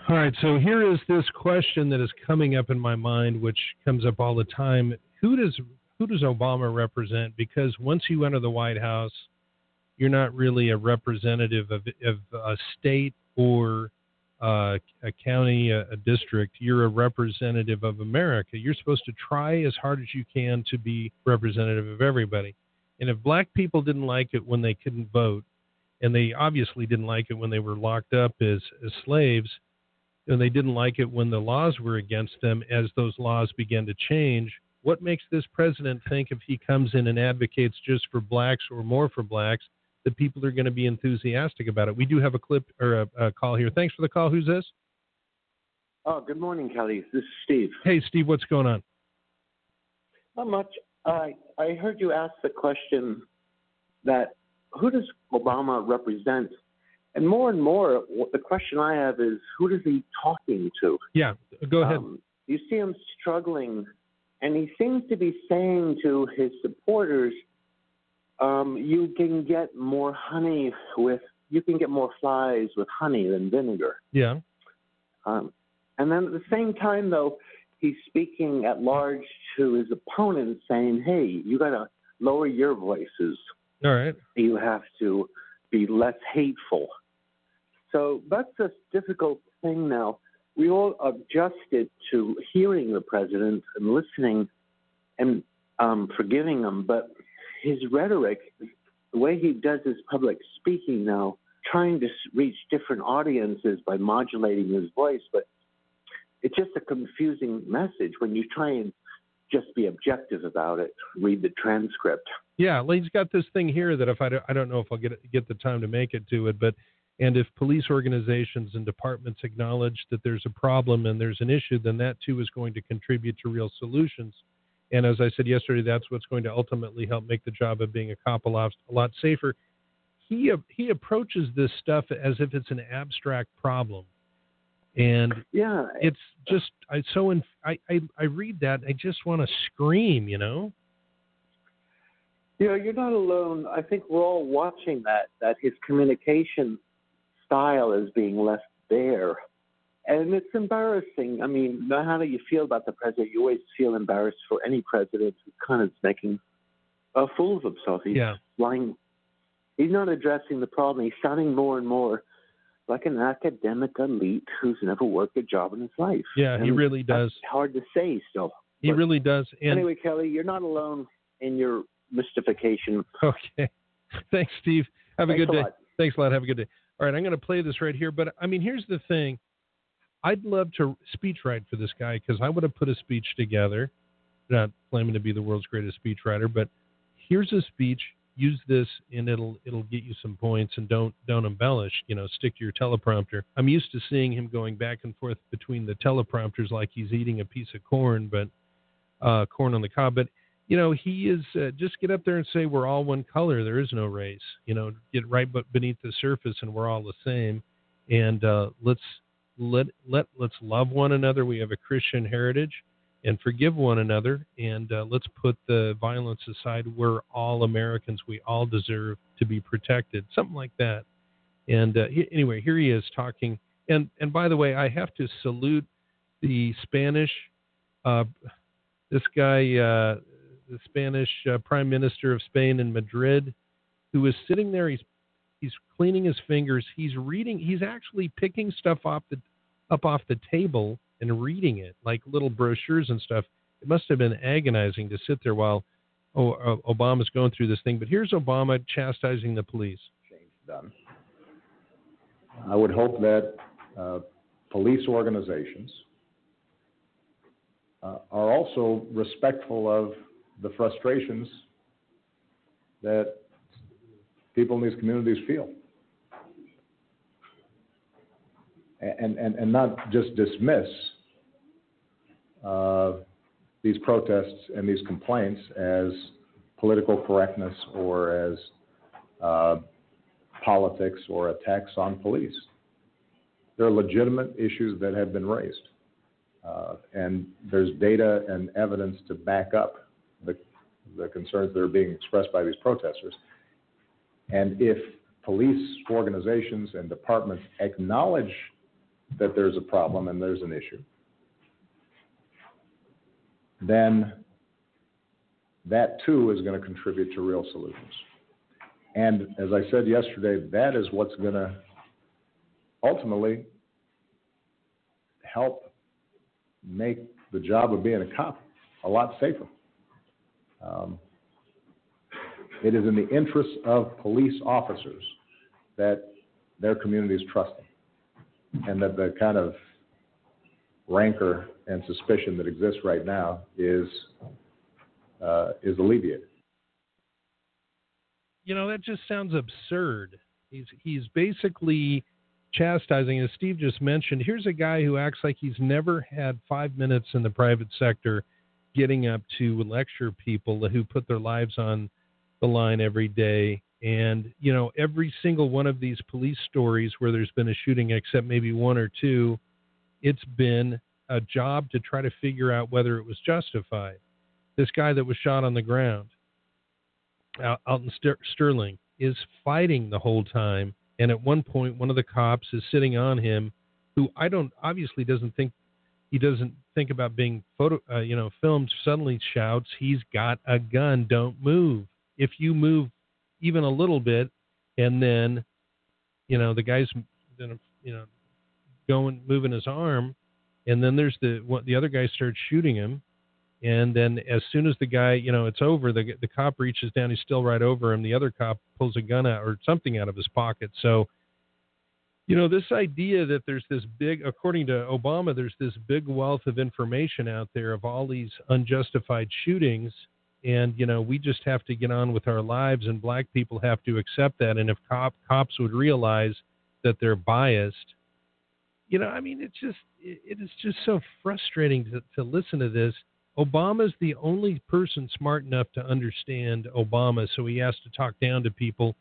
All right, so here is this question that is coming up in my mind, which comes up all the time. Who does who does Obama represent? Because once you enter the White House, you're not really a representative of, of a state or uh, a county, a, a district. You're a representative of America. You're supposed to try as hard as you can to be representative of everybody. And if black people didn't like it when they couldn't vote, and they obviously didn't like it when they were locked up as, as slaves, and they didn't like it when the laws were against them, as those laws began to change, what makes this president think if he comes in and advocates just for blacks or more for blacks, that people are going to be enthusiastic about it? We do have a clip or a, a call here. Thanks for the call. Who's this? Oh, good morning, Kelly. This is Steve. Hey, Steve, what's going on? Not much. I I heard you ask the question that who does Obama represent? And more and more, the question I have is, who is he talking to? Yeah, go ahead. Um, you see him struggling, and he seems to be saying to his supporters, um, you can get more honey with, you can get more flies with honey than vinegar. Yeah. Um, and then at the same time, though, he's speaking at large to his opponents, saying, hey, you got to lower your voices. All right. You have to be less hateful. So that's a difficult thing now. We all adjusted to hearing the president and listening and um, forgiving him, but his rhetoric, the way he does his public speaking now, trying to reach different audiences by modulating his voice, but it's just a confusing message when you try and just be objective about it, read the transcript. Yeah, well, he's got this thing here that if I don't, I don't know if I'll get get the time to make it to it, but and if police organizations and departments acknowledge that there's a problem and there's an issue, then that too is going to contribute to real solutions. And as I said yesterday, that's what's going to ultimately help make the job of being a cop a lot, a lot safer. He he approaches this stuff as if it's an abstract problem, and yeah, it's just I so in, I, I I read that I just want to scream, you know. You know, you're not alone. I think we're all watching that, that his communication style is being left bare. And it's embarrassing. I mean, how do you feel about the president? You always feel embarrassed for any president who kind of is making a fool of himself. He's yeah. lying. He's not addressing the problem. He's sounding more and more like an academic elite who's never worked a job in his life. Yeah, and he really does. It's hard to say still. He but really does. And anyway, Kelly, you're not alone in your mystification. Okay. Thanks, Steve. Have a Thanks good a day. lot. Thanks a lot. Have a good day. All right, I'm going to play this right here. But, I mean, here's the thing. I'd love to speechwrite for this guy because I would have put a speech together, not claiming to be the world's greatest speechwriter, but here's a speech. Use this, and it'll it'll get you some points, and don't don't embellish. You know, stick to your teleprompter. I'm used to seeing him going back and forth between the teleprompters like he's eating a piece of corn, but uh, corn on the cob. But you know, he is uh, just get up there and say we're all one color. There is no race. You know, get right but beneath the surface, and we're all the same. And uh, let's let let let's love one another. We have a Christian heritage. And forgive one another, and uh, let's put the violence aside. We're all Americans. We all deserve to be protected, something like that. And uh, he, anyway, here he is talking. And and by the way, I have to salute the Spanish, uh, this guy, uh, the Spanish uh, Prime Minister of Spain in Madrid, who is sitting there. He's he's cleaning his fingers. He's reading. He's actually picking stuff off the up off the table and reading it like little brochures and stuff. It must have been agonizing to sit there while oh, uh, Obama's going through this thing. But here's Obama chastising the police. Change done. I would hope that uh, police organizations uh, are also respectful of the frustrations that people in these communities feel. And, and, and not just dismiss uh, these protests and these complaints as political correctness or as uh, politics or attacks on police. There are legitimate issues that have been raised. Uh, and there's data and evidence to back up the, the concerns that are being expressed by these protesters. And if police organizations and departments acknowledge that there's a problem and there's an issue, then that too is going to contribute to real solutions. And as I said yesterday, that is what's going to ultimately help make the job of being a cop a lot safer. Um, it is in the interest of police officers that their communities trust them, and that the kind of rancor and suspicion that exists right now is uh, is alleviated. You know, that just sounds absurd. He's he's basically chastising, as Steve just mentioned. Here's a guy who acts like he's never had five minutes in the private sector, getting up to lecture people who put their lives on the line every day. And, you know, every single one of these police stories where there's been a shooting, except maybe one or two, it's been a job to try to figure out whether it was justified. This guy that was shot on the ground out, out in Ster- Sterling is fighting the whole time. And at one point, one of the cops is sitting on him, who I don't obviously doesn't think he doesn't think about being photo, uh, you know, filmed. Suddenly shouts, "He's got a gun! Don't move! If you move even a little bit," and then, you know, the guy's, you know, going moving his arm, and then there's the what the other guy starts shooting him. And then as soon as the guy, you know, it's over, the the cop reaches down, he's still right over him. The other cop pulls a gun out or something out of his pocket. So, you know, this idea that there's this big, according to Obama, there's this big wealth of information out there of all these unjustified shootings. And, you know, we just have to get on with our lives, and black people have to accept that. And if cop, cops would realize that they're biased, you know, I mean, it's just, it, it is just so frustrating to, to listen to this. Obama's the only person smart enough to understand Obama, so he has to talk down to people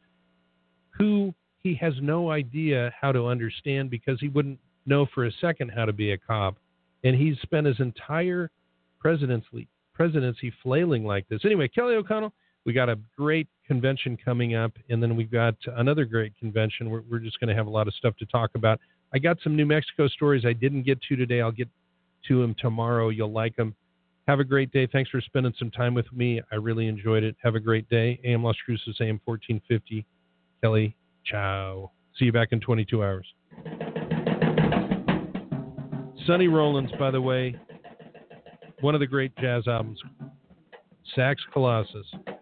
who he has no idea how to understand, because he wouldn't know for a second how to be a cop. And he's spent his entire presidency, presidency flailing like this. Anyway, Kelly O'Connell, we got a great convention coming up, and then we've got another great convention. We're, we're just going to have a lot of stuff to talk about. I got some New Mexico stories I didn't get to today. I'll get to them tomorrow. You'll like them. Have a great day. Thanks for spending some time with me. I really enjoyed it. Have a great day. A M Las Cruces, A M fourteen fifty. Kelly, ciao. See you back in twenty-two hours. Sonny Rollins, by the way, one of the great jazz albums, Sax Colossus.